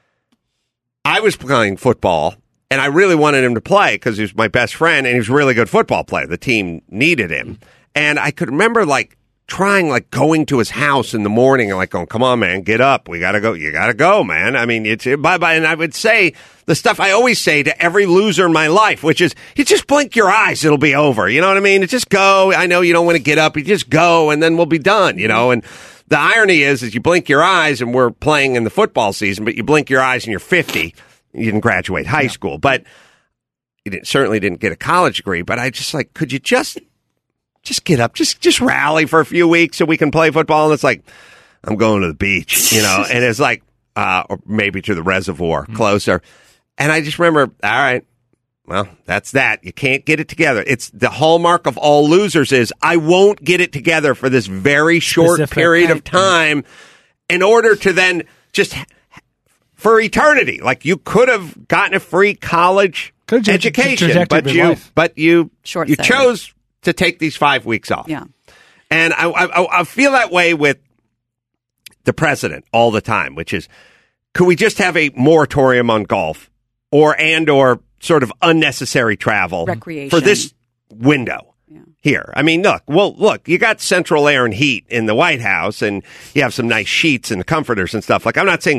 I was playing football, and I really wanted him to play because he was my best friend, and he was a really good football player. The team needed him. And I could remember, like, trying, like, going to his house in the morning and, like, going, come on, man, get up. We got to go. You got to go, man. I mean, it's bye-bye. And I would say the stuff I always say to every loser in my life, which is, you just blink your eyes, it'll be over. You know what I mean? Just go. I know you don't want to get up. You just go, and then we'll be done, you know? And the irony is you blink your eyes, and we're playing in the football season, but you blink your eyes and you're 50. You didn't graduate high school, but you certainly didn't get a college degree. But I just like, could you just get up, just rally for a few weeks so we can play football? And it's like, I'm going to the beach, you know, and it's like, or maybe to the reservoir closer. And I just remember, all right, well, that's that. You can't get it together. It's the hallmark of all losers is I won't get it together for this very short period of time in order to then just for eternity. Like you could have gotten a free college education, but you chose to take these 5 weeks off. Yeah. And I feel that way with the president all the time, which is, could we just have a moratorium on golf or sort of unnecessary travel recreation for this window here? I mean, look, you got central air and heat in the White House, and you have some nice sheets and comforters and stuff. Like, I'm not saying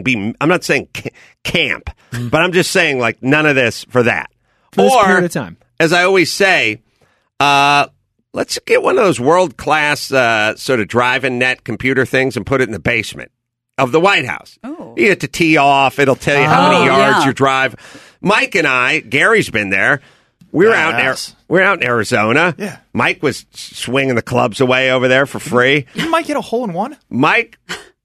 camp, but I'm just saying like none of this for that. For this period of time. As I always say, Let's get one of those world-class sort of driving net computer things and put it in the basement of the White House. Oh. You get to tee off. It'll tell you how many yards yeah. you drive. Mike and I, Gary's been there. We're out in Arizona. Yeah. Mike was swinging the clubs away over there for free. You might get a hole in one. Mike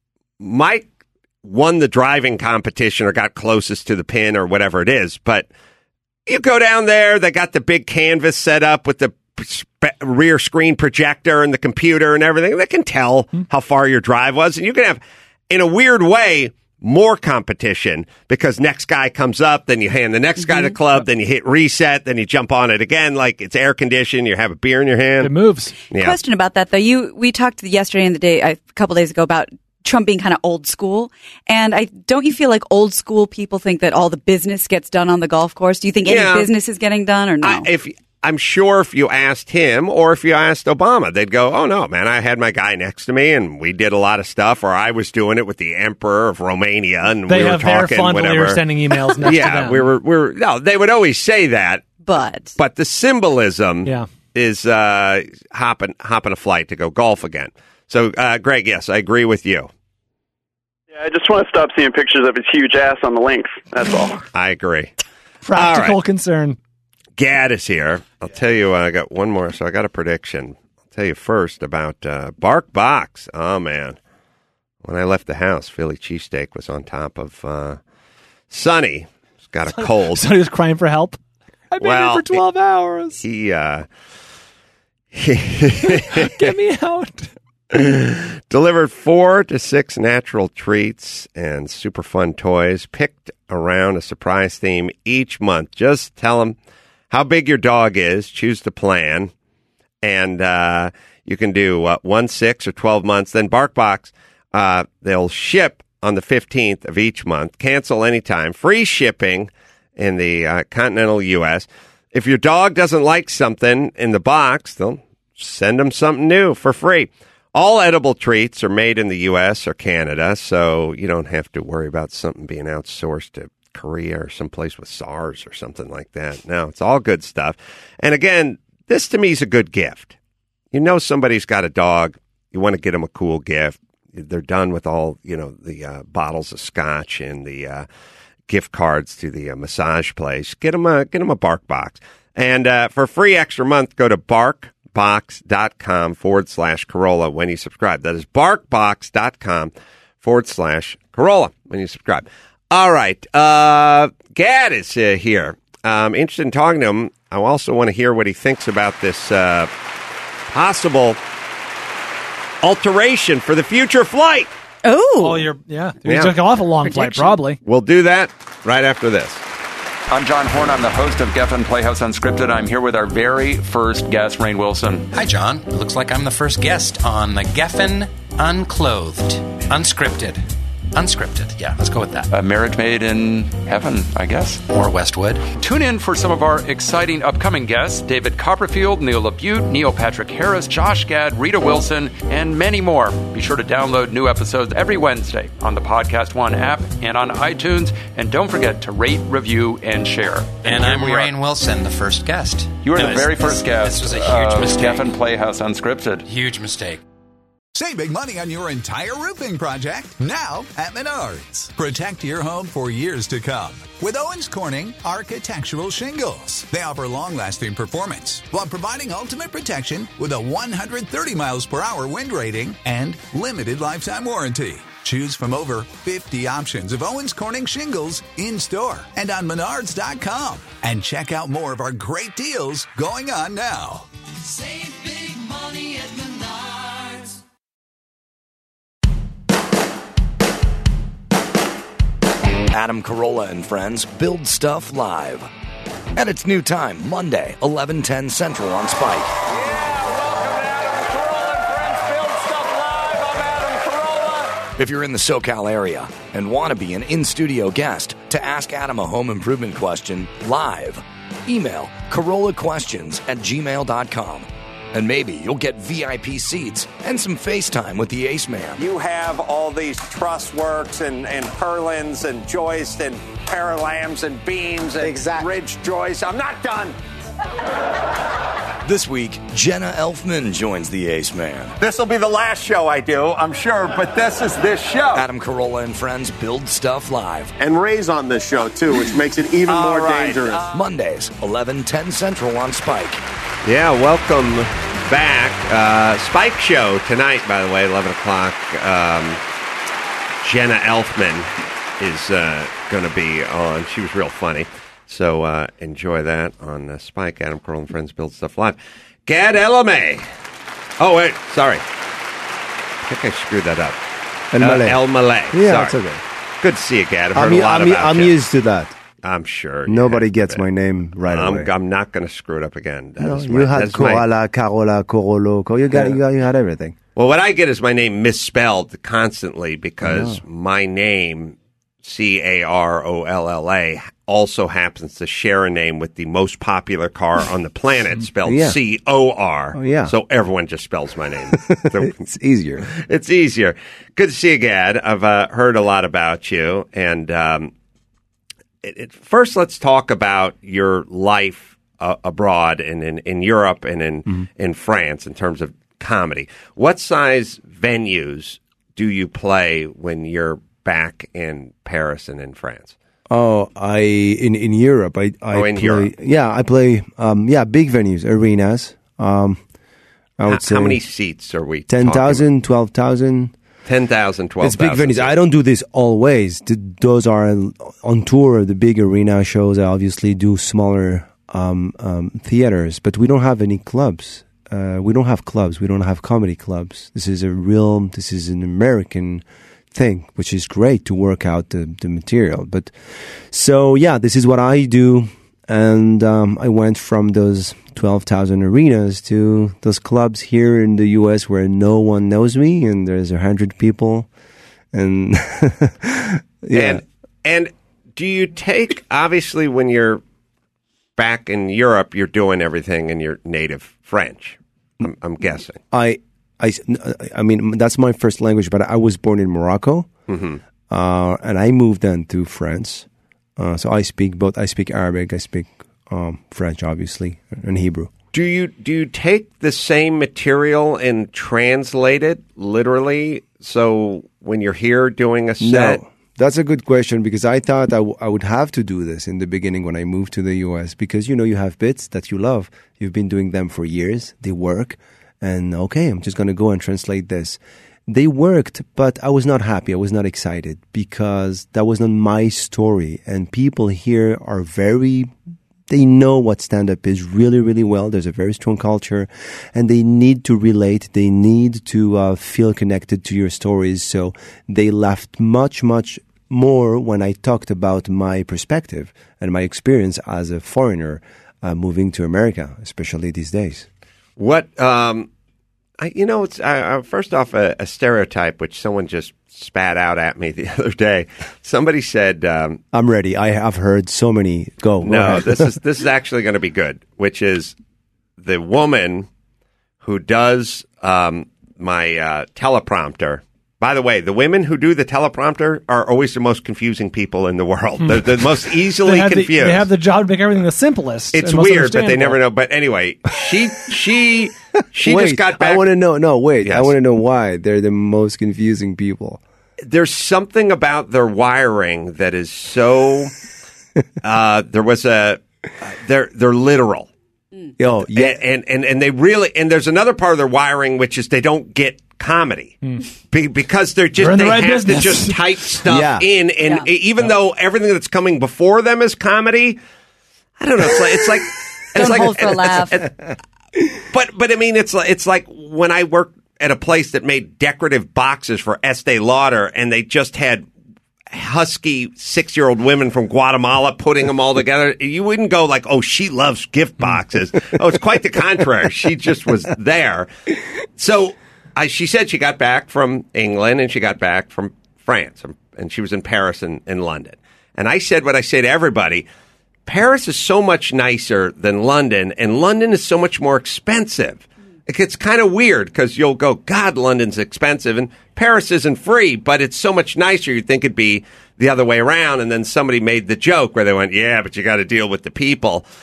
won the driving competition or got closest to the pin or whatever it is. But you go down there, they got the big canvas set up with the rear screen projector and the computer and everything. They can tell how far your drive was. And you can have, in a weird way, more competition because next guy comes up, then you hand the next guy the club, then you hit reset, then you jump on it again like it's air conditioned. You have a beer in your hand. It moves. Yeah. Question about that, though. We talked yesterday and a couple days ago about Trump being kind of old school. And don't you feel like old school people think that all the business gets done on the golf course? Do you think any business is getting done or no? I'm sure if you asked him or if you asked Obama, they'd go, oh, no, man, I had my guy next to me and we did a lot of stuff, or I was doing it with the emperor of Romania and we were talking, fondly were sending emails next to them. No, they would always say that. But the symbolism is hopping a flight to go golf again. So, Greg, yes, I agree with you. Yeah, I just want to stop seeing pictures of his huge ass on the links. That's all. I agree. Practical concern. Gad is here. I'll tell you, I got one more, so I got a prediction. I'll tell you first about Bark Box. Oh, man. When I left the house, Philly cheesesteak was on top of Sonny. He's got a cold. Sonny was crying for help. I've been here for 12 hours. Get me out. Delivered 4 to 6 natural treats and super fun toys picked around a surprise theme each month. Just tell them how big your dog is, choose the plan, and you can do 1, 6, or 12 months. Then BarkBox, they'll ship on the 15th of each month. Cancel anytime. Free shipping in the continental U.S. If your dog doesn't like something in the box, they'll send them something new for free. All edible treats are made in the U.S. or Canada, so you don't have to worry about something being outsourced to Korea or someplace with SARS or something like that. No, it's all good stuff. And again, this to me is a good gift. You know somebody's got a dog. You want to get them a cool gift. They're done with all, the bottles of scotch and the gift cards to the massage place. Get them a Bark Box. And for a free extra month, go to barkbox.com/Corolla when you subscribe. That is barkbox.com/Corolla when you subscribe. All right. Gad is here. I'm interested in talking to him. I also want to hear what he thinks about this possible alteration for the future flight. Oh, you're took off a long flight, probably. We'll do that right after this. I'm John Horn. I'm the host of Geffen Playhouse Unscripted. I'm here with our very first guest, Rainn Wilson. Hi, John. It looks like I'm the first guest on the Geffen Unclothed. Unscripted. Unscripted. Yeah, let's go with that. A marriage made in heaven, I guess. Or Westwood. Tune in for some of our exciting upcoming guests: David Copperfield, Neil LaBute, Neil Patrick Harris, Josh Gad, Rita Wilson, and many more. Be sure to download new episodes every Wednesday on the Podcast One app and on iTunes. And don't forget to rate, review, and share. And I'm Rainn Wilson, the first guest. You were the very first guest. This was a huge mistake. Geffen Playhouse Unscripted. Huge mistake. Save big money on your entire roofing project now at Menards. Protect your home for years to come with Owens Corning Architectural Shingles. They offer long-lasting performance while providing ultimate protection with a 130 miles per hour wind rating and limited lifetime warranty. Choose from over 50 options of Owens Corning shingles in-store and on Menards.com. And check out more of our great deals going on now. Save big money at Menards. Adam Carolla and Friends Build Stuff Live. At its new time, Monday, 11:10 Central on Spike. If you're in the SoCal area and want to be an in-studio guest to ask Adam a home improvement question live, email CorollaQuestions@gmail.com. And maybe you'll get VIP seats and some FaceTime with the Ace Man. You have all these truss works and purlins and joists and paralams and beams and ridge joists. I'm not done. This week, Jenna Elfman joins the Ace Man. This will be the last show I do, I'm sure, but this is this show. Adam Carolla and friends build stuff live. And Ray's on this show, too, which makes it even more dangerous. Mondays, 11:10 Central on Spike. Yeah, welcome back. Spike show tonight, by the way, 11 o'clock. Jenna Elfman is going to be on. She was real funny. So enjoy that on Spike. Adam Carolla and friends build stuff live. Gad Elmaleh. Oh, wait, sorry. I think I screwed that up. Elmaleh. Yeah, sorry. it's okay. Good to see you, Gad. I've heard a lot about I'm you. used to that. I'm sure. Nobody gets my name right away. I'm not going to screw it up again. You had Koala, Carola, Corolo. You had everything. Well, what I get is my name misspelled constantly because my name, Carolla, also happens to share a name with the most popular car on the planet, spelled Cor. Oh, yeah. So everyone just spells my name. It's easier. It's easier. Good to see you, Gad. I've heard a lot about you. And first, let's talk about your life abroad and in Europe and in France in terms of comedy. What size venues do you play when you're back in Paris and in France? Oh, in Europe, I play. Europe. Yeah, I play. Big venues, arenas. I would say how many seats are we? 10,000, 12,000. 10,000, 12,000. It's big venues. I don't do this always. Those are on tour. The big arena shows. I obviously do smaller theaters, but we don't have any clubs. We don't have clubs. We don't have comedy clubs. This is an American thing, which is great to work out the material. But so, yeah, this is what I do. And I went from those 12,000 arenas to those clubs here in the U.S. where no one knows me and there's 100 people. And yeah. And do you take, obviously, when you're back in Europe, you're doing everything in your native French, I'm guessing. I mean, that's my first language, but I was born in Morocco, and I moved then to France. So I speak both. I speak Arabic, I speak French, obviously, and Hebrew. Do you take the same material and translate it literally? So when you're here doing a set? No, that's a good question because I thought I would have to do this in the beginning when I moved to the U.S. because, you have bits that you love. You've been doing them for years. They work. And okay, I'm just going to go and translate this. They worked, but I was not happy. I was not excited because that was not my story. And people here are they know what stand-up is really, really well. There's a very strong culture and they need to relate. They need to feel connected to your stories. So they laughed much, much more when I talked about my perspective and my experience as a foreigner moving to America, especially these days. What, it's first off a stereotype which someone just spat out at me the other day. Somebody said, "I'm ready. I have heard so many." Go ahead. this is actually going to be good. Which is the woman who does my teleprompter. By the way, the women who do the teleprompter are always the most confusing people in the world. They're the most easily confused. They have the job to make everything the simplest. It's weird, but they never know. But anyway, she wait, just got back. I want to know. No, wait. Yes. I want to know why they're the most confusing people. There's something about their wiring that is so. They're literal. Oh, yeah, and they really there's another part of their wiring which is they don't get comedy because they have to just type stuff in, and even though everything that's coming before them is comedy, I don't know. It's like hold for a laugh. But I mean, it's like when I worked at a place that made decorative boxes for Estee Lauder, and they just had husky 6-year-old women from Guatemala putting them all together. You wouldn't go like, "Oh, she loves gift boxes." Oh, it's quite the contrary. She just was there. So. She said she got back from England and she got back from France, and she was in Paris and London. And I said what I say to everybody, Paris is so much nicer than London, and London is so much more expensive. It's kind of weird because you'll go, God, London's expensive, and Paris isn't free, but it's so much nicer. You'd think it'd be the other way around, and then somebody made the joke where they went, yeah, but you got to deal with the people.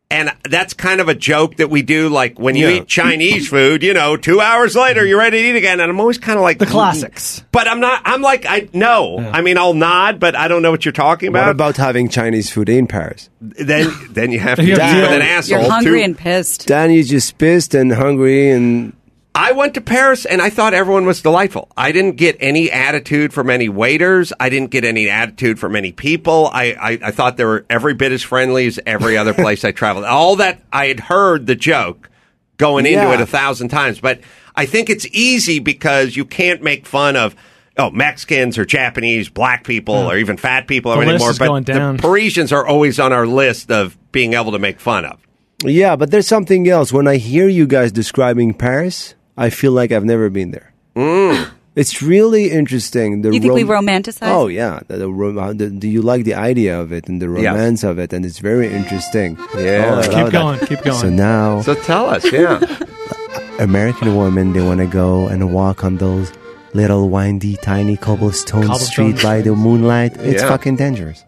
And that's kind of a joke that we do, like when you eat Chinese food, 2 hours later, you're ready to eat again. And I'm always kind of like... The classics. But I'm not, I'm like, no. Yeah. I mean, I'll nod, but I don't know what you're talking about. What about having Chinese food in Paris? Then you have to deal with an asshole. You're hungry and pissed. Then you're just pissed and hungry and... I went to Paris and I thought everyone was delightful. I didn't get any attitude from any waiters. I didn't get any attitude from any people. I thought they were every bit as friendly as every other place I traveled. All that, I had heard the joke going into it 1,000 times. But I think it's easy because you can't make fun of Mexicans or Japanese, black people or even fat people anymore. But the Parisians are always on our list of being able to make fun of. Yeah, but there's something else. When I hear you guys describing Paris, I feel like I've never been there. It's really interesting. You think we romanticize? Oh, yeah. Do you like the idea of it and the romance of it? And it's very interesting. Yeah. Keep going. So now... So tell us, American women, they want to go and walk on those little windy, tiny cobblestone street by the moonlight. It's fucking dangerous.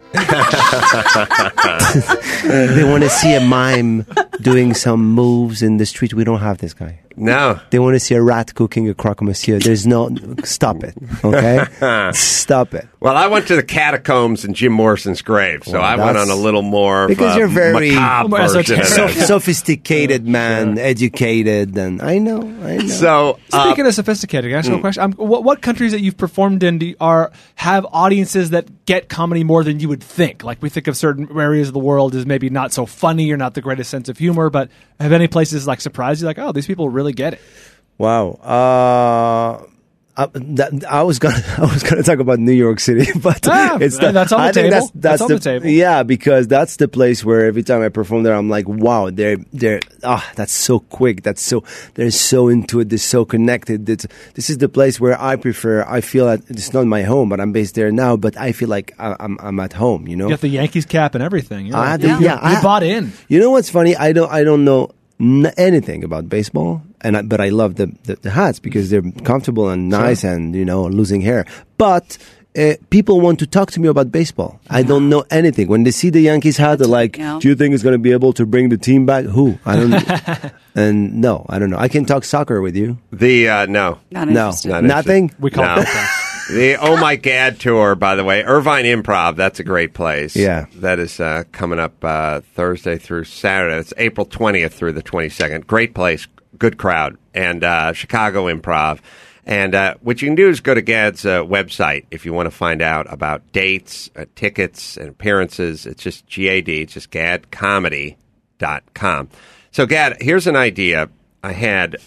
They want to see a mime doing some moves in the street. We don't have this guy. No. They want to see a rat cooking a croque monsieur. There's no... Stop it, okay? Stop it. Well, I went to the catacombs in Jim Morrison's grave, so I went on a little more because you're very sophisticated man, educated, and I know. So, speaking of sophisticated, can I ask you a question? What countries that you've performed in have audiences that get comedy more than you would think? Like, we think of certain areas of the world as maybe not so funny or not the greatest sense of humor, but have any places like surprised you? Like, oh, these people really get it. Wow. I was gonna talk about New York City, but that's on the table. That's on the table. Yeah, because that's the place where every time I perform there, I'm like, wow, that's so quick. They're so into it. They're so connected. This is the place where I feel that it's not my home, but I'm based there now. But I feel like I'm at home. You got the Yankees cap and everything. You bought in. You know what's funny? I don't know anything about baseball, but I love the hats because they're comfortable and nice and losing hair. But people want to talk to me about baseball. I don't know anything. When they see the Yankees hat, they're like, "Do you think it's going to be able to bring the team back?" Who? I don't know. And no, I don't know. I can talk soccer with you. No, nothing. We call it the Oh My Gad tour, by the way, Irvine Improv. That's a great place. Yeah, that is coming up Thursday through Saturday. It's April 20th through the 22nd. Great place, good crowd, and Chicago Improv. And what you can do is go to Gad's website if you want to find out about dates, tickets, and appearances. It's just GAD. It's just gadcomedy.com. So, Gad, here's an idea I had.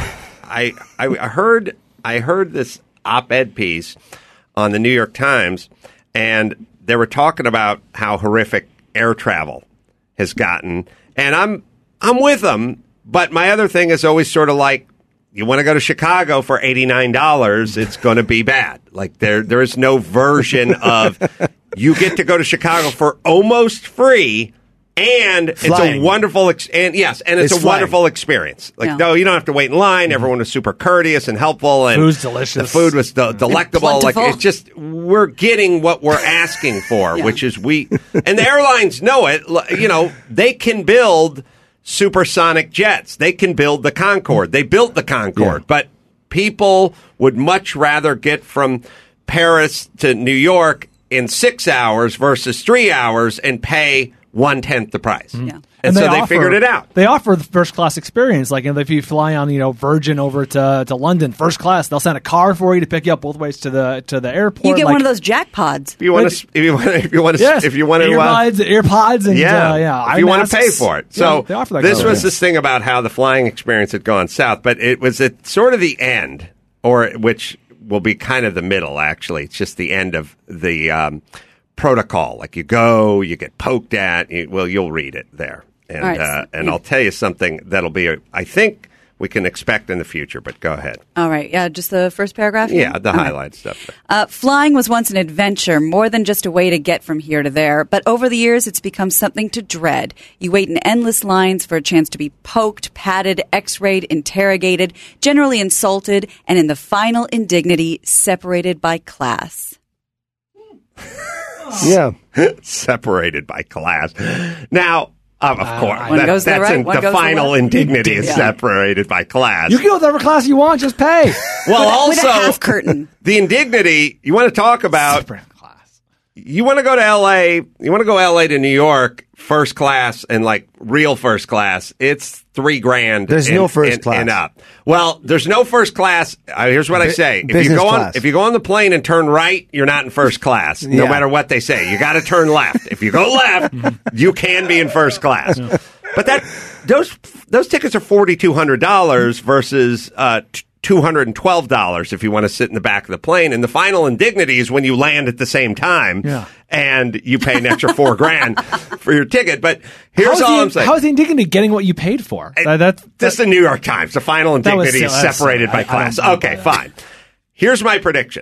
I heard this op-ed piece on the New York Times, and they were talking about how horrific air travel has gotten. And I'm with them, but my other thing is always sort of like, you want to go to Chicago for $89, it's going to be bad. Like there is no version of you get to go to Chicago for almost free. And flying. It's a wonderful wonderful experience. Like, no, you don't have to wait in line. Everyone was super courteous and helpful, and food's delicious. The food was delectable. Like, it's just we're getting what we're asking for, which is and the airlines know it. They can build supersonic jets. They can build the Concorde. They built the Concorde, but people would much rather get from Paris to New York in 6 hours versus 3 hours and pay 1/10 the price. Yeah. And so they figured it out. They offer the first class experience. Like if you fly on, Virgin over to London, first class, they'll send a car for you to pick you up both ways to the airport. You get one of those jackpods. If you want to, AirPods, and if you want to pay for it. So they offer that this was this thing about how the flying experience had gone south, but it was at sort of the end, which will be kind of the middle. Actually, it's just the end of the protocol. Like you go, you get poked at. You'll read it there. And and I'll tell you something that'll be, I think we can expect in the future, but go ahead. All right. Yeah, just the first paragraph? Yeah, the highlight stuff. Flying was once an adventure, more than just a way to get from here to there. But over the years, it's become something to dread. You wait in endless lines for a chance to be poked, patted, x-rayed, interrogated, generally insulted, and in the final indignity, separated by class. Yeah. Separated by class. Now, Of course. One goes to the right, one the goes to the final left. indignity is Yeah. separated by class. You can go with whatever class you want, just pay. Well, With a also, half curtain. the indignity, you want to talk about, you want to go to L.A., you want to go L.A. to New York, first class and like real first class, it's $3,000. There's no first class. And up. Well, there's no first class. Here's what I say. Business class. If you go on the plane and turn right, you're not in first class, no Yeah. matter what they say. You got to turn left. If you go left, you can be in first class. But those tickets are $4,200 versus $212 if you want to sit in the back of the plane. And the final indignity is when you land at the same time and you pay an extra $4,000 for your ticket. But here's all I'm saying. How is the indignity getting what you paid for? That's the New York Times. The final indignity is silly. separated by I class. don't Okay, buy that. fine. Here's my prediction.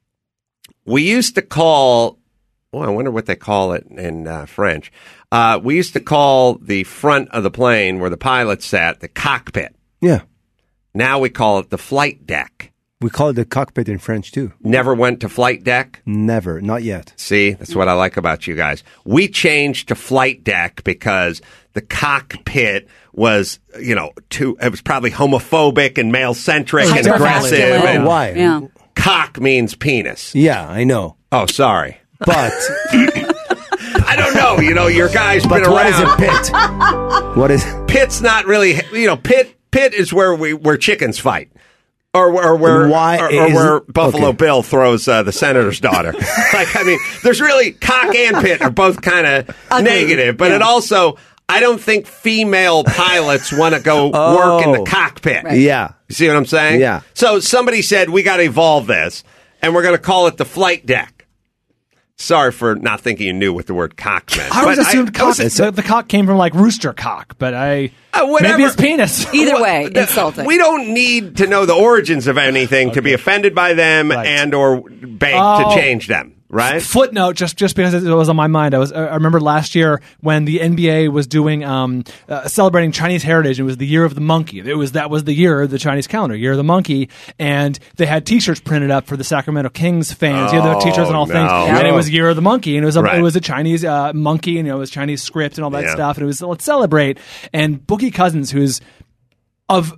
We used to call, I wonder what they call it in French. We used to call the front of the plane where the pilot sat the cockpit. Yeah. Now we call it the flight deck. We call it the cockpit in French, too. Never went to flight deck? Never. Not yet. See, that's what I like about you guys. We changed to flight deck because the cockpit was, it was probably homophobic and male-centric and aggressive. And why? Yeah. Cock means penis. Yeah, I know. Oh, sorry. But I don't know. Your guy's been but what is around. a pit? What is Pit's not really, pit is where chickens fight. Or where where Buffalo Bill throws the senator's daughter. There's really cock and pit are both kind of negative, but it also, I don't think female pilots want to go work in the cockpit. Right. Yeah. You see what I'm saying? Yeah. So somebody said, we got to evolve this, and we're going to call it the flight deck. Sorry for not thinking you knew what the word cock meant. I always assumed cock. the cock came from like rooster cock, but whatever. maybe it's penis. Either way, insulting. We don't need to know the origins of anything to be offended by them and or beg to change them. Right. Footnote, just because it was on my mind. I remember last year when the NBA was doing celebrating Chinese heritage. It was the year of the monkey. That was the year of the Chinese calendar, year of the monkey, and they had T-shirts printed up for the Sacramento Kings fans. The T-shirts and all things, and it was year of the monkey, and it was a Chinese monkey, and it was Chinese script and all that stuff, and it was let's celebrate. And Boogie Cousins, who's of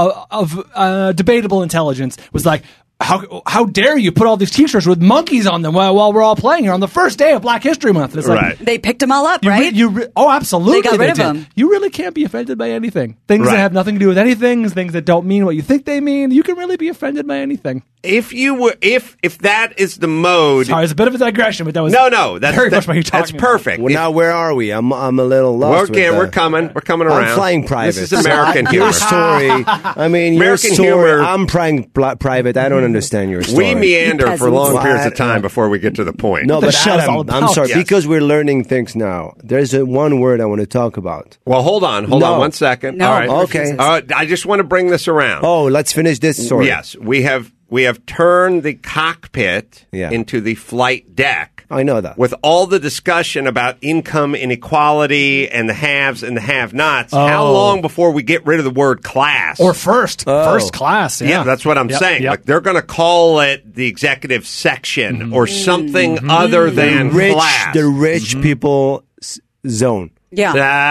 debatable intelligence, was like, How dare you put all these T-shirts with monkeys on them while we're all playing here on the first day of Black History Month? And it's like, they picked them all up, right? Absolutely. They got rid of did. them. You really can't be offended by anything. Things that have nothing to do with anything, things that don't mean what you think they mean. You can really be offended by anything. If that is the mode, sorry, it's a bit of a digression, but that was no. That's very much what you're talking That's perfect. Well, now where are we? I'm a little lost. We're coming around. I'm flying private. This is American humor. Your story. I mean, American your story. humor. I'm flying private. I don't understand your story. We meander for long periods of time before we get to the point. No, but Adam, I'm sorry Yes. because we're learning things now. There's one word I want to talk about. Well, hold on 1 second. No, all right, okay. I just want to bring this around. Oh, let's finish this story. Yes, we have turned the cockpit into the flight deck. I know that. With all the discussion about income inequality and the haves and the have-nots, how long before we get rid of the word class? Or first class. Yeah, that's what I'm saying. Yep. Like they're going to call it the executive section or something other than class. The rich people zone. Yeah.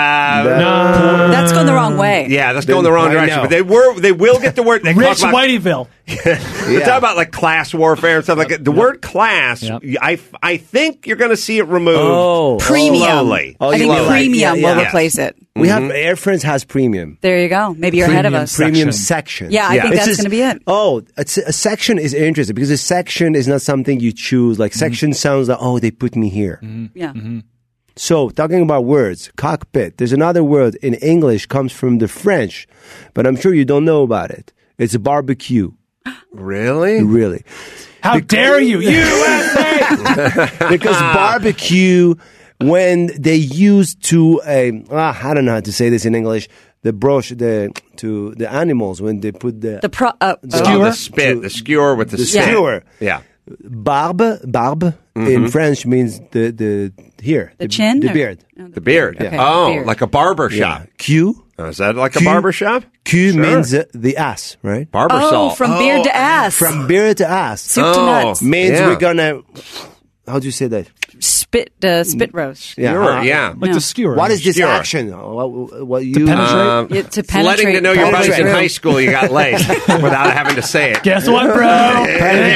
No. That's going the wrong way. Yeah, that's going the wrong direction. But they will get the word. They Rich talk about, Whiteyville. They talk about like class warfare and stuff like that. The word class, I think you're going to see it removed premium. slowly. I think premium will replace it. We have Air France has premium. There you go. Maybe you're ahead of us. Premium section. Yeah, I think that's going to be it. A section is interesting because a section is not something you choose. Like section sounds like, they put me here. Yeah. So, talking about words, cockpit. There's another word in English, comes from the French, but I'm sure you don't know about it. It's barbecue. Really? Really. How dare you, USA! Because barbecue, when they used to, I don't know how to say this in English, the brush to the animals when they put the skewer, the skewer with the spit. Skewer. Yeah. Barbe in French means the chin, the beard, the beard. Okay, beard. Like a barber shop. Q. Is that like a barber shop? Q means the ass, right? Barber salt. From beard to ass. From beard to ass. Soup to nuts. Means we're gonna how do you say that? Spit roast. Yeah. Like the skewer. What is this Skewer. action? What you To penetrate? To It's letting to know your buddies in high school you got laid without having to say it. Guess what, bro?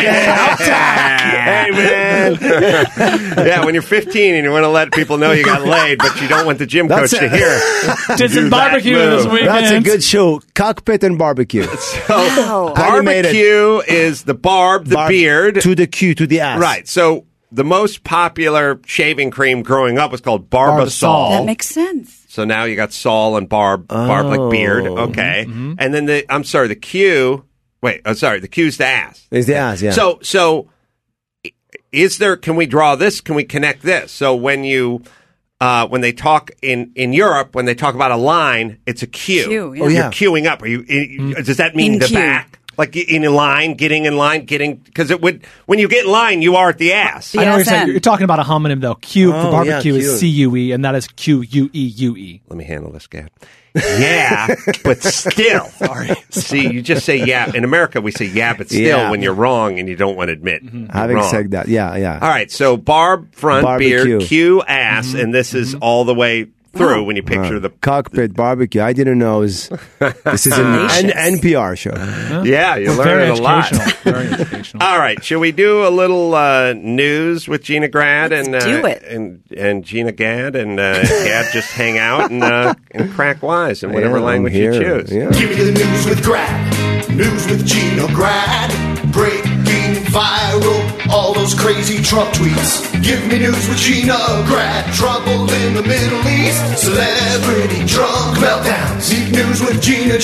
Hey, man. Yeah, when you're 15 and you want to let people know you got laid, but you don't want the gym coach to hear. Did some Do that barbecue this move. weekend. That's a good show. Cockpit and barbecue. So, Animated. barbecue is the beard. To the Q, to the ass. Right. So the most popular shaving cream growing up was called Barbasol. That makes sense. So now you got Sol and Barb like beard. Okay. And then the Q. Wait. The Q's the ass. It's the ass, yeah. So is there? Can we draw this? Can we connect this? So when you when they talk in Europe, when they talk about a line, it's a Q. Q, yeah. Oh, yeah. You're queuing up. Are you? Does that mean In the queue. back? Like in a line, getting in line, because it would when you get in line, you are at the ass. I know what you're Yes, saying. and- You're talking about a homonym, though. Q for Oh, barbecue yeah, is Q. CUE, and that is QUEUE. Let me handle this, Gad. Yeah, but still. Sorry. See, you just say yeah. In America, we say yeah, but still Yeah. when you're wrong and you don't want to admit. you're Having wrong. said that, yeah. All right, so Barb front Barbecue. beard, Q ass, and this is all the way through when you picture the Cockpit barbecue. I didn't know this is an NPR show. Yeah, you're Very learning a lot. educational. Very educational. All right, shall we do a little news with Gina Grad Let's do it. and Gina Gad and Gad just hang out and crack wise in whatever Yeah, language I'm you here. choose. Yeah. Give me the news with Grad. News with Gina Grad. Breaking viral, all those crazy Trump tweets. Give me news with Gina Grad. Trouble in the Middle East. Celebrity drunk meltdowns. Need news with Gina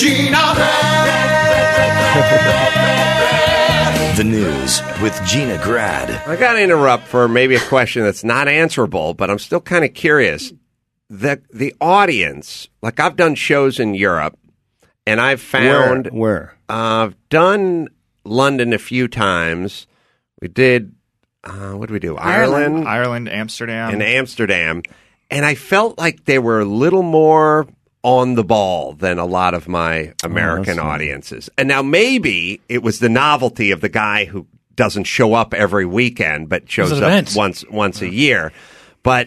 Grad. The news with Gina Grad. I got to interrupt for maybe a question that's not answerable, but I'm still kind of curious. The audience, like I've done shows in Europe, and I've found Where? I've done London a few times. We did what did we do? Ireland, Amsterdam. And Amsterdam. And I felt like they were a little more on the ball than a lot of my American audiences. And now maybe it was the novelty of the guy who doesn't show up every weekend but shows an up event. once a year. But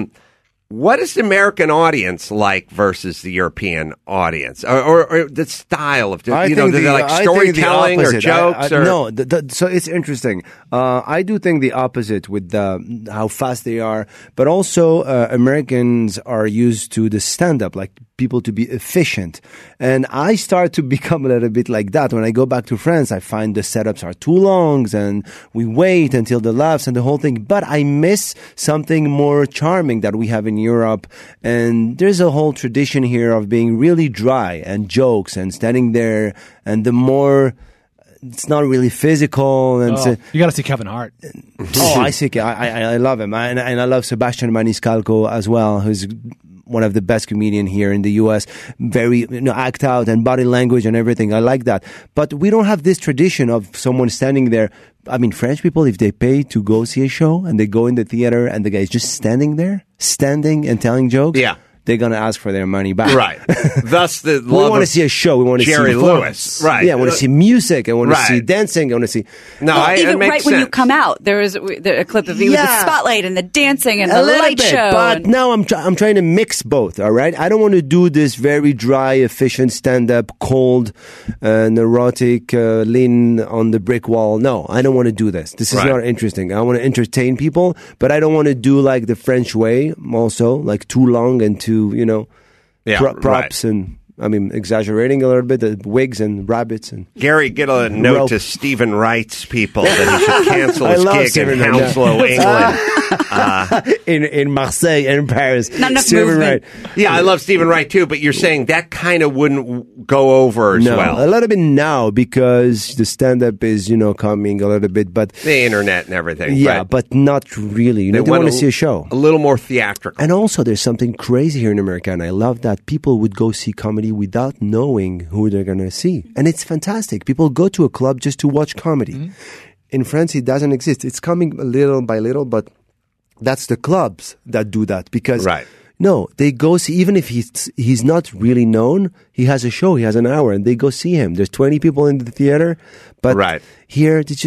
what is the American audience like versus the European audience, or the style of? Do they like storytelling or jokes? No, so it's interesting. I do think the opposite with how fast they are, but also Americans are used to the stand-up, like people to be efficient, and I start to become a little bit like that. When I go back to France, I find the setups are too long, and we wait until the laughs and the whole thing. But I miss something more charming that we have in Europe, and there's a whole tradition here of being really dry and jokes and standing there, and the more it's not really physical. And You got to see Kevin Hart. I see. I love him, and I love Sebastian Maniscalco as well, who's one of the best comedian here in the U.S. Very, act out and body language and everything. I like that. But we don't have this tradition of someone standing there. I mean, French people, if they pay to go see a show and they go in the theater and the guy is just standing there, and telling jokes, they're going to ask for their money back. Right. Thus, the we want to see a show. We want to Jerry see Lewis. Right. Yeah, I want to see music. I want to Right. see dancing. I want to see. Even right when you come out, there was a clip of you with the spotlight and the dancing and a the little light bit, show. but now I'm trying to mix both. All right, I don't want to do this very dry, efficient stand-up, cold, neurotic, lean on the brick wall. No, I don't want to do this. This is not interesting. I want to entertain people, but I don't want to do like the French way. Also, like too long and too props and. I mean, exaggerating a little bit, the wigs and rabbits and Gary, get a note rope. to Stephen Wright's people that he should cancel his gig in Stephen Wright, Hounslow, England. in Marseille and in Paris. Not enough Stephen movement. Wright. Yeah, I love Stephen Wright too, but you're saying that kind of wouldn't go over as No, well. a little bit now because the stand-up is, coming a little bit, but The internet and everything. yeah, but not really. They want to see a show. A little more theatrical. And also, there's something crazy here in America, and I love that people would go see comedy without knowing who they're going to see. And it's fantastic. People go to a club just to watch comedy. Mm-hmm. In France, it doesn't exist. It's coming little by little, but that's the clubs that do that because... No, they go see, even if he's not really known, he has a show, he has an hour, and they go see him. There's 20 people in the theater, but here they just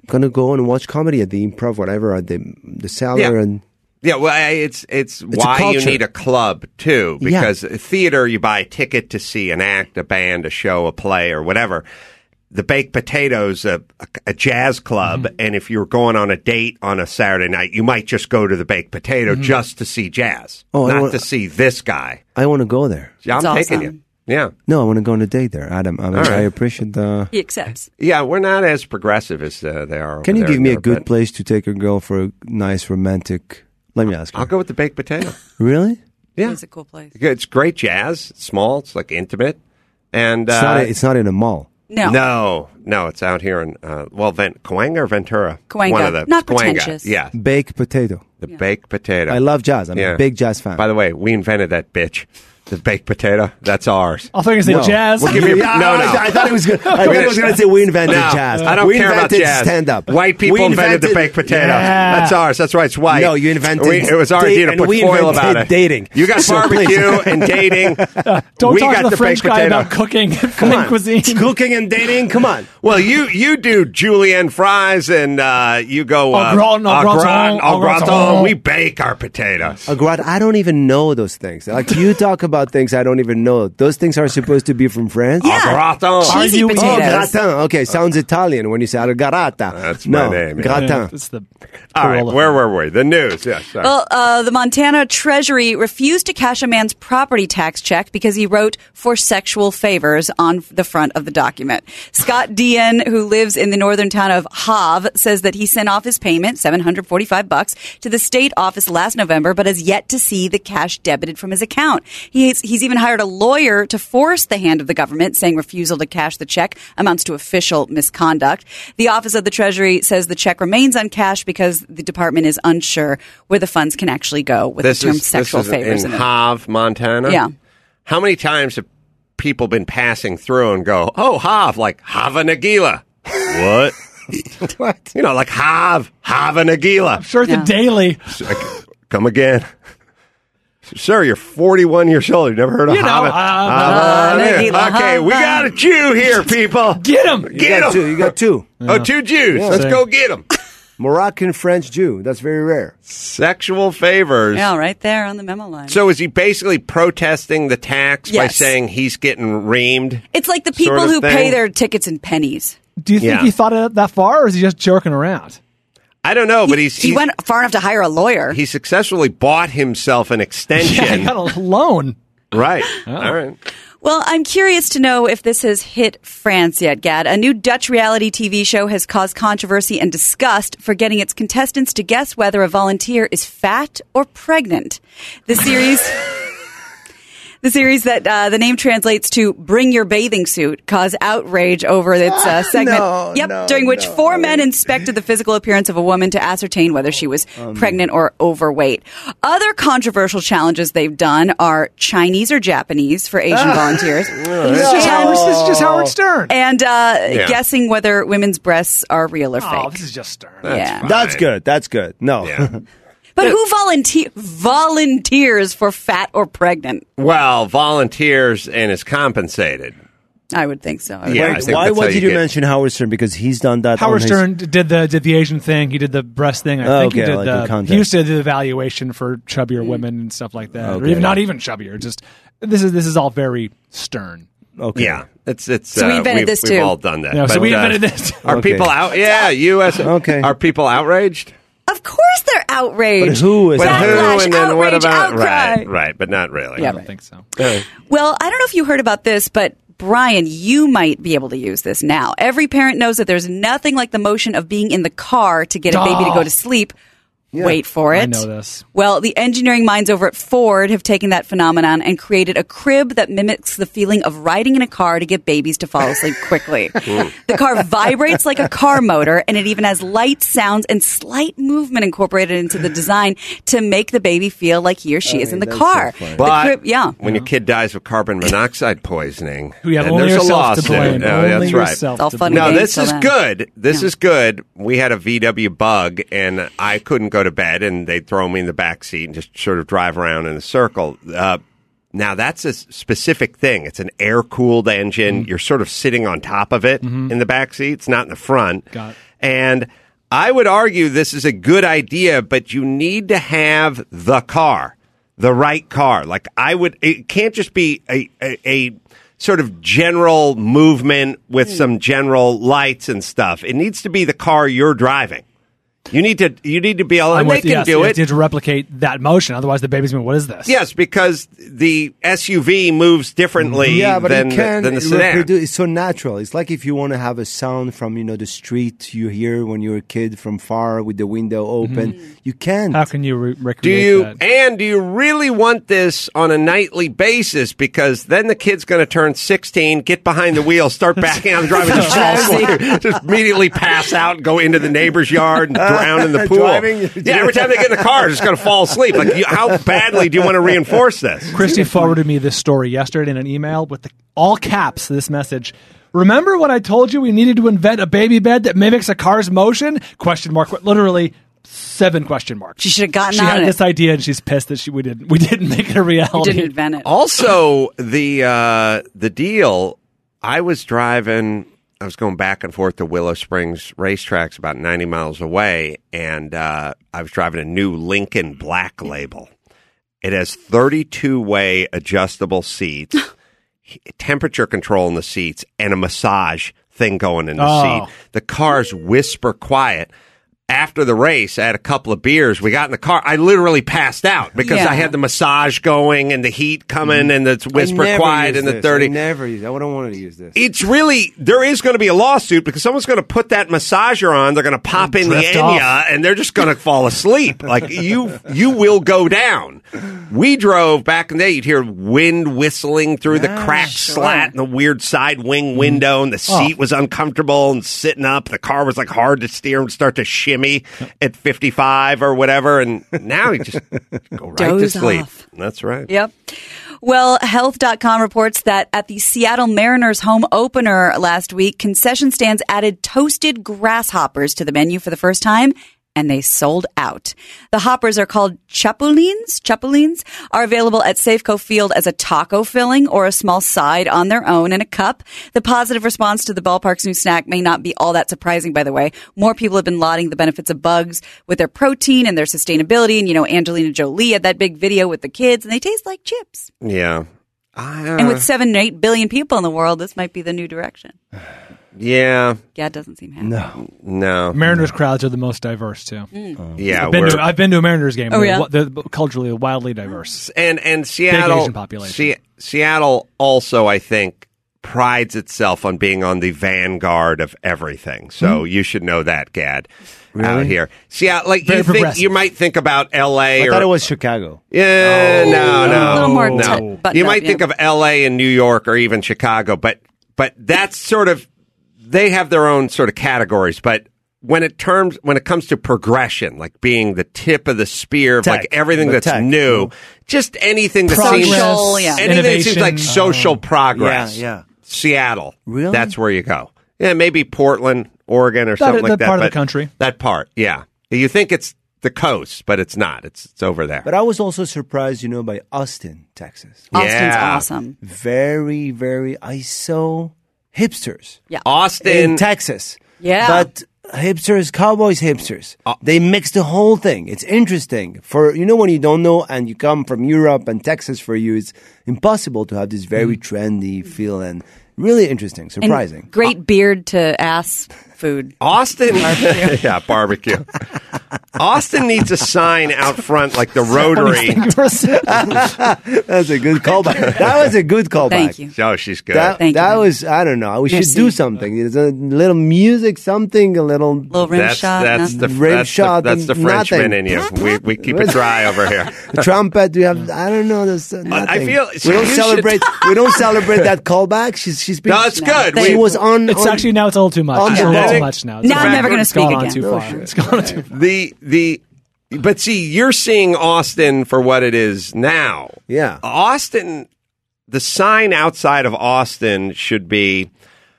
gonna go and watch comedy at the Improv, whatever, at the Cellar, and Yeah, well, it's why you culture. need a club too, because theater you buy a ticket to see an act, a band, a show, a play, or whatever. The Baked Potato's a jazz club, and if you're going on a date on a Saturday night, you might just go to the Baked Potato just to see jazz, not to see this guy. I want to go there. Yeah, I'm taking you. Yeah. No, I want to go on a date there, Adam. I right. appreciate the. He accepts. Yeah, we're not as progressive as they are. Can you over there give me in a good Europe, place to take a girl for a nice romantic? Let me ask. I'll go with the Baked Potato. Really? Yeah, It's a cool place. it's great jazz. It's small. It's like intimate, and It's not in a mall. No. No, it's out here in Cahuenga or Ventura. Cahuenga. One of the Not Cahuenga. pretentious. Yeah, Baked potato. the Baked Potato. I love jazz. I'm a big jazz fan. By the way, we invented that bitch. The Baked Potato. That's ours. I thought you were going to say jazz. We'll give you no. I thought it was good. I thought it was going to say we invented No, jazz. I don't we care about invented jazz. Stand up. White people invented the baked potato. Yeah. That's ours. That's right. It's white. No, you invented. It was our idea to and put we foil invented about it. dating. You got So barbecue please. and dating. Don't We talk got to the the French baked guy potato. about cooking Come on. cuisine. Cooking and dating. Come on. Well, you do julienne fries and you go Au gratin, au gratin. We bake our potatoes. I don't even know those things. Like you talk about things I don't even know. Those things are supposed to be from France. Yeah. Gratin. Cheesy Oh, potatoes. gratin. Okay, sounds Italian when you say algarata. That's my name, yeah. Gratin. It's the All right, where were we? The news. Yes. Sorry. Well, the Montana Treasury refused to cash a man's property tax check because he wrote for sexual favors on the front of the document. Scott Dean, who lives in the northern town of Havre, says that he sent off his payment, $745, to the state office last November, but has yet to see the cash debited from his account. He's even hired a lawyer to force the hand of the government, saying refusal to cash the check amounts to official misconduct. The Office of the Treasury says the check remains uncashed because the department is unsure where the funds can actually go with the term sexual favors. in Havre, Montana. Yeah. How many times have people been passing through and go, "Oh, Havre, like Hava Nagila"? What? What? You know, like Havre Nagila. I'm sure the daily. Come again. Sir, you're 41 years old. You've never heard of You know, Hava? Okay, we got a Jew here, people. Get him. Get him. You got two. Oh, two Jews. Yeah. Let's go get them. Moroccan French Jew. That's very rare. Sexual favors. Yeah, right there on the memo line. So is he basically protesting the tax by Yes. saying he's getting reamed? It's like the people sort of who pay thing? their tickets in pennies. Do you think he thought it that far, or is he just joking around? I don't know, but He went far enough to hire a lawyer. he successfully bought himself an extension. Yeah, he got a loan. Right. All right. Well, I'm curious to know if this has hit France yet, Gad. A new Dutch reality TV show has caused controversy and disgust for getting its contestants to guess whether a volunteer is fat or pregnant. The series that the name translates to "Bring Your Bathing Suit" caused outrage over its segment. During which four men inspected the physical appearance of a woman to ascertain whether she was pregnant or overweight. Other controversial challenges they've done are Chinese or Japanese for Asian volunteers. This is just Howard Stern. And guessing whether women's breasts are real or fake. Oh, this is just Stern. That's good. That's good. No. Yeah. But who volunteers for fat or pregnant? Well, volunteers and is compensated. I would think so. Yeah, I think Why that's how did you get- mention Howard Stern? Because he's done that. Howard on his- Stern did the Asian thing. He did the breast thing. I think he Okay, did like the the. contest. He used to do the evaluation for chubbier women and stuff like that, or Okay. even not even chubbier. Just this is all very Stern. Okay. Yeah, it's. So we invented this We've too. all done that. Yeah, so But, we invented this. Are Okay. people out? Yeah, U.S. Okay. Are people outraged? Of course they're outraged. But who is But who? Backlash, And then what outrage, about? outcry. Right, but not really. Yeah, I don't think so. Well, I don't know if you heard about this, but Brian, you might be able to use this now. Every parent knows that there's nothing like the motion of being in the car to get a baby to go to sleep. Wait for it. I know this. Well, the engineering minds over at Ford have taken that phenomenon and created a crib that mimics the feeling of riding in a car to get babies to fall asleep quickly. The car vibrates like a car motor, and it even has lights, sounds, and slight movement incorporated into the design to make the baby feel like he or she is in the car. The But crib, yeah. when your kid dies of carbon monoxide poisoning, You have then only there's a yourself to lawsuit. blame. No, Only that's right. yourself It's all to fun blame. and No, games this till is then. good. This is good. We had a VW Bug, and I couldn't go to bed, and they'd throw me in the back seat and just sort of drive around in a circle. Now, that's a specific thing. It's an air-cooled engine. You're sort of sitting on top of it in the back seat. It's not in the front. Got it. And I would argue this is a good idea, but you need to have the car, the right car. Like, it can't just be a sort of general movement with some general lights and stuff. It needs to be the car you're driving. You need to be able, and they can do it. You have to replicate that motion. Otherwise, the baby's going, what is this? Yes, because the SUV moves differently but than the sedan. It's so natural. It's like if you want to have a sound from the street you hear when you're a kid from far with the window open. You can't. How can you recreate that? And do you really want this on a nightly basis? Because then the kid's going to turn 16, get behind the wheel, start backing out and driving, just fall asleep, just immediately pass out and go into the neighbor's yard and drown in the pool. Every time they get in the car, just going to fall asleep. Like, how badly do you want to reinforce this? Christy forwarded me this story yesterday in an email with all caps, this message. Remember when I told you we needed to invent a baby bed that mimics a car's motion? ? Literally 7 question marks. She should have gotten She on had it. this idea, and she's pissed that we didn't make it a reality. We didn't invent it. Also, the deal, I was going back and forth to Willow Springs racetracks about 90 miles away, and I was driving a new Lincoln Black Label. It has 32-way adjustable seats, temperature control in the seats, and a massage thing going in the seat. The car's whisper quiet. After the race, I had a couple of beers. We got in the car. I literally passed out because I had the massage going and the heat coming and the whisper quiet and the 30. I don't want to use this. It's really, there is going to be a lawsuit because someone's going to put that massager on. They're going to pop in the Enya and they're just going to fall asleep. Like, you will go down. We drove back in the day. You'd hear wind whistling through the cracked slat and the weird side wing window, and the seat was uncomfortable and sitting up. The car was like hard to steer and start to shimmy at 55 or whatever, and now you just go right Doze to sleep. off. That's right. Yep. Well, Health.com reports that at the Seattle Mariners home opener last week, concession stands added toasted grasshoppers to the menu for the first time, and they sold out. The hoppers are called chapulines. Chapulines are available at Safeco Field as a taco filling or a small side on their own in a cup. The positive response to the ballpark's new snack may not be all that surprising, by the way. More people have been lauding the benefits of bugs with their protein and their sustainability. And, Angelina Jolie had that big video with the kids, and they taste like chips. Yeah. And with 7 to 8 billion people in the world, this might be the new direction. Yeah. Yeah, it doesn't seem happy. No. Mariners crowds are the most diverse, too. Yeah. I've been to a Mariners game. Oh, yeah? They're culturally wildly diverse. And Big Seattle, Asian population. Seattle also, I think, prides itself on being on the vanguard of everything. So you should know that, Gad. Out here. Seattle, like you might think about L.A. I thought it was Chicago. Yeah, no. A little more buttoned You might up, think of L.A. and New York or even Chicago, but that's sort of, they have their own sort of categories. But when it comes to progression, like being the tip of the spear of like everything that's new, just anything that seems like social progress. Yeah. Seattle, really? That's where you go. Yeah, maybe Portland, Oregon, or something like that. That part of the country. That part, yeah. You think it's the coast, but it's not. It's over there. But I was also surprised, by Austin, Texas. Austin's awesome. Very, very. I saw hipsters. Yeah. Austin, in Texas. Yeah. But hipsters, cowboys, hipsters. They mix the whole thing. It's interesting. For when you don't know and you come from Europe and Texas, for you, it's impossible to have this very trendy feel and really interesting, surprising. And great beard to ass food. Austin, yeah, barbecue. Austin needs a sign out front like the Rotary. That's a good callback. That was a good callback. Thank you. Oh, she's good. That was, I don't know. We should do something. There's a little music, something, a little rim shot. That's the Frenchman in you. We keep it dry over here. The trumpet. Do you have? I don't know. There's nothing. I feel we don't celebrate. We don't celebrate that callback. She's been. No, it's good. She was on. It's actually now it's a little too much. It's a little too much now. Now I'm never going to speak again. Too far. It's gone too far. But see, you're seeing Austin for what it is now. Yeah. Austin, the sign outside of Austin should be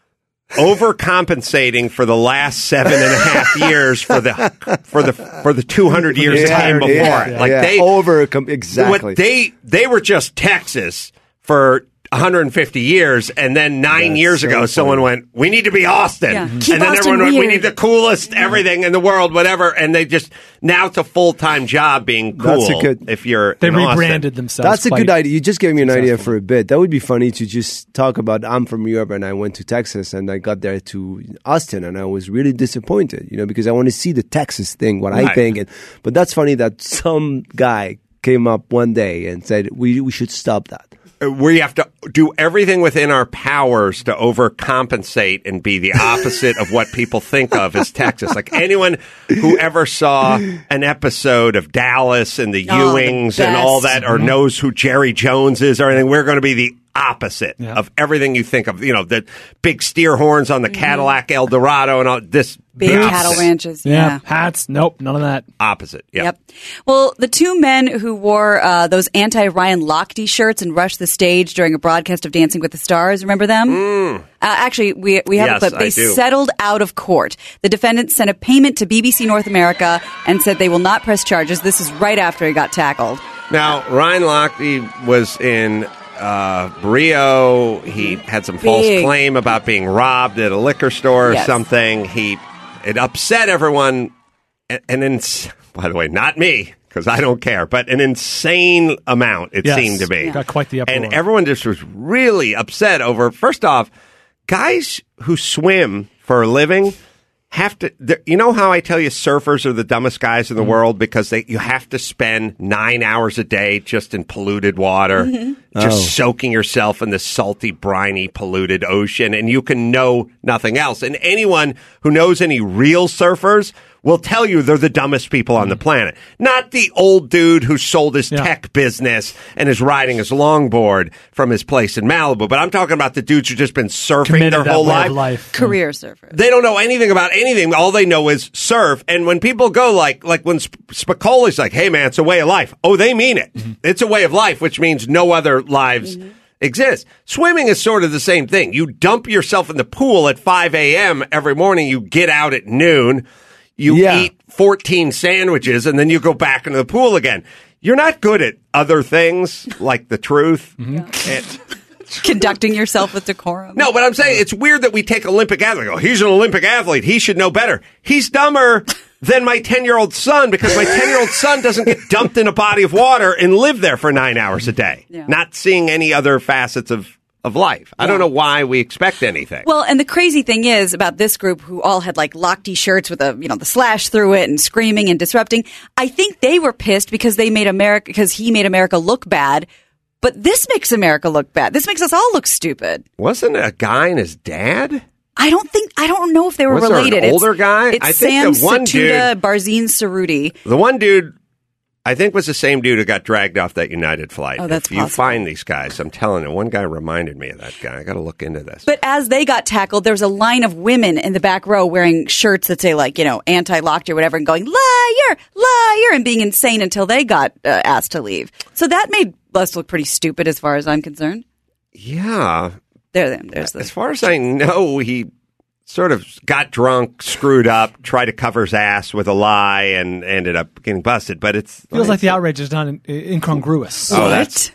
overcompensating for the last 7.5 years for the 200 years time before it. Like exactly. They were just Texas for 150 years, and then 9 years ago, someone went, "We need to be Austin," Yeah. and Keep then Austin everyone went, "We weird." need the coolest everything in the world, whatever." And they just now it's a full-time job being cool. That's a good. If you're They in rebranded Austin. themselves. That's a quite good idea. You just gave me an idea successful. for a bit. That would be funny to just talk about. I'm from Europe and I went to Texas and I got there to Austin and I was really disappointed, because I want to see the Texas thing, what I Right. think. But that's funny that some guy came up one day and said we should stop that. We have to do everything within our powers to overcompensate and be the opposite of what people think of as Texas. Like anyone who ever saw an episode of Dallas and the Ewings and all that, or knows who Jerry Jones is or anything, we're going to be the opposite of everything you think of. The big steer horns on the Cadillac Eldorado and all this. Big cattle ranches. Yeah. Hats. Nope. None of that. Opposite. Yeah. Yep. Well, the two men who wore those anti-Ryan Lochte shirts and rushed the stage during a broadcast of Dancing with the Stars, remember them? Actually, we have Yes, a clip. They I do. settled out of court. The defendants sent a payment to BBC North America and said they will not press charges. This is right after he got tackled. Now, Ryan Lochte was in Brio. He had some false claim about being robbed at a liquor store or Yes. something. It upset everyone, and then, by the way, not me, because I don't care, but an insane amount it Yes. seemed to be. Got quite the uproar. And everyone just was really upset over, first off, guys who swim for a living have to, you know how I tell you surfers are the dumbest guys in the world because you have to spend 9 hours a day just in polluted water, just soaking yourself in the salty, briny, polluted ocean, and you can know nothing else. And anyone who knows any real surfers will tell you they're the dumbest people on the planet. Not the old dude who sold his tech business and is riding his longboard from his place in Malibu. But I'm talking about the dudes who've just been surfing Committed their that whole way of life. Career surfer. They don't know anything about anything. All they know is surf. And when people go like when Spicoli's like, "Hey man, it's a way of life." Oh, they mean it. It's a way of life, which means no other lives exist. Swimming is sort of the same thing. You dump yourself in the pool at 5 a.m. every morning. You get out at noon. You eat 14 sandwiches, and then you go back into the pool again. You're not good at other things like the truth. Conducting yourself with decorum. No, but I'm saying it's weird that we take Olympic athletes. Oh, he's an Olympic athlete. He should know better. He's dumber than my 10-year-old son because my 10-year-old son doesn't get dumped in a body of water and live there for 9 hours a day, not seeing any other facets of life. I don't know why we expect anything. Well, and the crazy thing is about this group who all had like Lochte shirts with the slash through it and screaming and disrupting. I think they were pissed because he made America look bad. But this makes America look bad. This makes us all look stupid. Wasn't a guy and his dad? I don't know if they were Was there an related. older guy? It's I think Sam the one Satuda, Barzin Cerruti. The one dude, I think, was the same dude who got dragged off that United flight. Oh, that's If you possible. find these guys, I'm telling you, one guy reminded me of that guy. I got to look into this. But as they got tackled, there was a line of women in the back row wearing shirts that say anti-Lochte or whatever and going, liar, liar, and being insane until they got asked to leave. So that made us look pretty stupid as far as I'm concerned. Yeah. There's As far as I know, he sort of got drunk, screwed up, tried to cover his ass with a lie, and ended up getting busted. But it Feels like the outrage is not incongruous. Oh,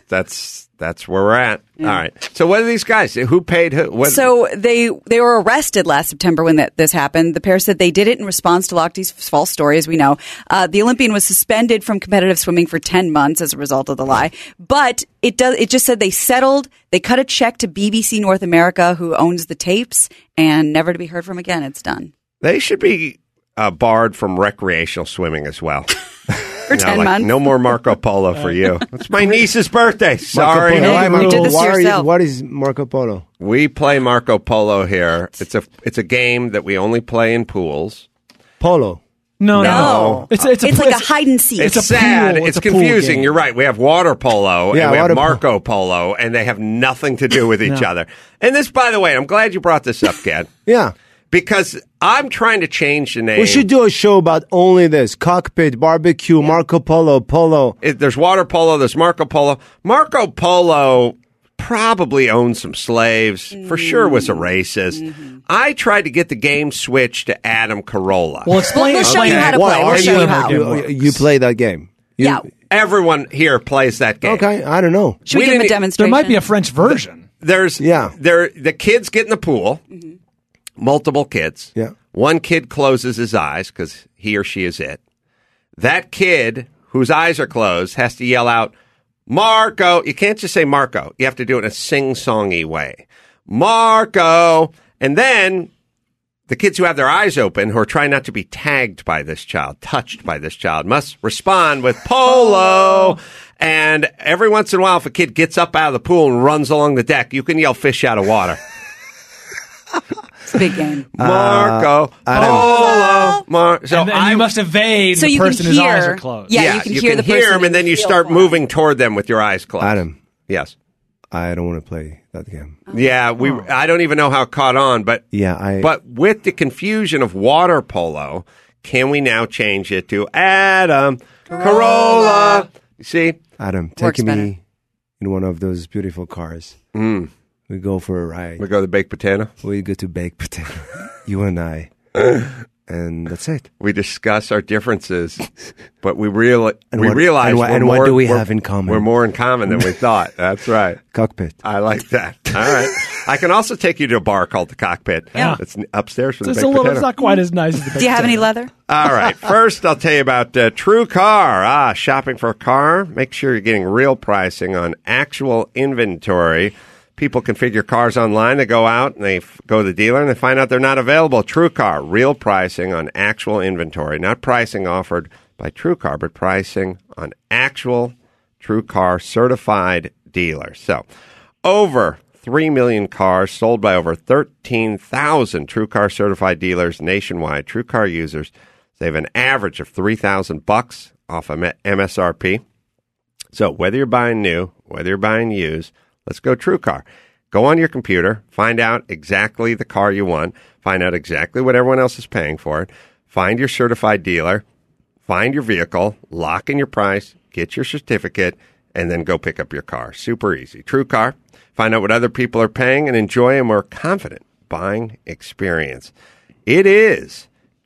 that's where we're at. All right. So what are these guys? Who paid who? So they were arrested last September when this happened. The pair said they did it in response to Lochte's false story, as we know. The Olympian was suspended from competitive swimming for 10 months as a result of the lie. But it just said they settled. They cut a check to BBC North America, who owns the tapes, and never to be heard from again. It's done. They should be barred from recreational swimming as well. For 10 months. No more Marco Polo for you. It's my niece's birthday. Sorry. What is Marco Polo? We play Marco Polo here. It's a game that we only play in pools. Polo. No. It's like a hide and seek. It's sad. It's confusing. You're right. We have water polo and we have Marco Polo, and they have nothing to do with each other. And this, by the way, I'm glad you brought this up, Gad. Yeah. Because I'm trying to change the name. We should do a show about only this. Cockpit, barbecue, Marco Polo, polo. There's water polo, there's Marco Polo. Marco Polo probably owned some slaves, for sure was a racist. I tried to get the game switched to Adam Carolla. Well, explain. We'll show you how to play. We'll show you how. You play that game. Yeah. Everyone here plays that game. Okay, I don't know. Should we give him a demonstration? There might be a French version. The kids get in the pool, multiple kids. Yeah. One kid closes his eyes because he or she is it. That kid whose eyes are closed has to yell out, Marco. You can't just say Marco. You have to do it in a sing-songy way. Marco. And then the kids who have their eyes open, who are trying not to be tagged by this child, touched by this child, must respond with Polo. And every once in a while, if a kid gets up out of the pool and runs along the deck, you can yell fish out of water. It's a big game. Marco, Polo. So you must evade so the you person can whose hear, eyes are closed. Yeah, you can hear the person him, and then you start moving toward them with your eyes closed. Adam. Yes. I don't want to play that game. Yeah, I don't even know how it caught on, but but with the confusion of water polo, can we now change it to Adam Carolla? You see? Adam, take me in one of those beautiful cars. We go for a ride. We go to the baked potato? We go to baked potato. You and I. And that's it. We discuss our differences, but we realize what do we have in common? We're more in common than we thought. That's right. Cockpit. I like that. All right. I can also take you to a bar called the Cockpit. Yeah. It's upstairs from the It's baked potato. It's not quite as nice as the baked Do you have potato. any leather? All right. First, I'll tell you about True Car. Shopping for a car. Make sure you're getting real pricing on actual inventory. People configure cars online. They go out and they go to the dealer and they find out they're not available. True Car, real pricing on actual inventory. Not pricing offered by True Car, but pricing on actual True Car certified dealers. So, over 3 million cars sold by over 13,000 True Car certified dealers nationwide. True Car users save an average of $3,000 off of MSRP. So, whether you're buying new, whether you're buying used, let's go True Car. Go on your computer, find out exactly the car you want, find out exactly what everyone else is paying for it, find your certified dealer, find your vehicle, lock in your price, get your certificate, and then go pick up your car. Super easy. True Car. Find out what other people are paying and enjoy a more confident buying experience. It is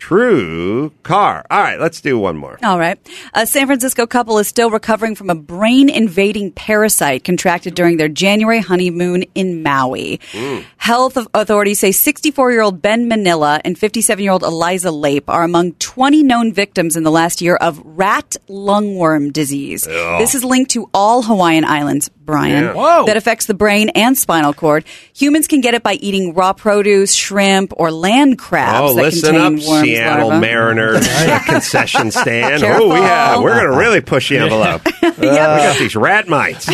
True Car. All right, let's do one more. All right. A San Francisco couple is still recovering from a brain-invading parasite contracted during their January honeymoon in Maui. Health authorities say 64-year-old Ben Manila and 57-year-old Eliza Lape are among 20 known victims in the last year of rat lungworm disease. Ugh. This is linked to all Hawaiian Islands, Brian, that affects the brain and spinal cord. Humans can get it by eating raw produce, shrimp, or land crabs that listen contain up, worms. Seattle larvae. Mariners concession stand. Careful. We're going to really push the envelope. We got these rat mites.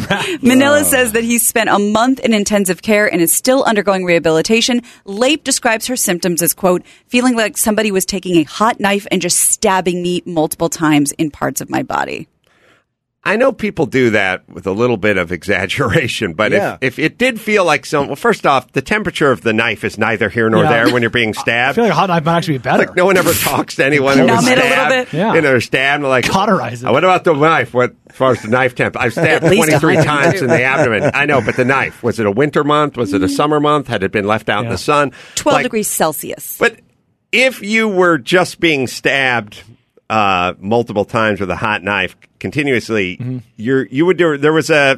Manila says that he's spent a month in intensive care and is still undergoing rehabilitation. Lape describes her symptoms as, quote, feeling like somebody was taking a hot knife and just stabbing me multiple times in parts of my body. I know people do that with a little bit of exaggeration, but Yeah. if it did feel like well, first off, the temperature of the knife is neither here nor there when you're being I stabbed. feel like a hot knife might actually be better. Like no one ever talks to anyone who was Numb it a little stabbed. bit. Yeah. You know, they're stabbed. They're like, Cauterize it. What about the knife? What as far as the knife temp? I've stabbed At least 23 100. times in the abdomen. I know, but the knife, was it a winter month? Was it a summer month? Had it been left out in the sun? 12 Like, degrees Celsius. But if you were just being stabbed multiple times with a hot knife continuously, you would do. There's a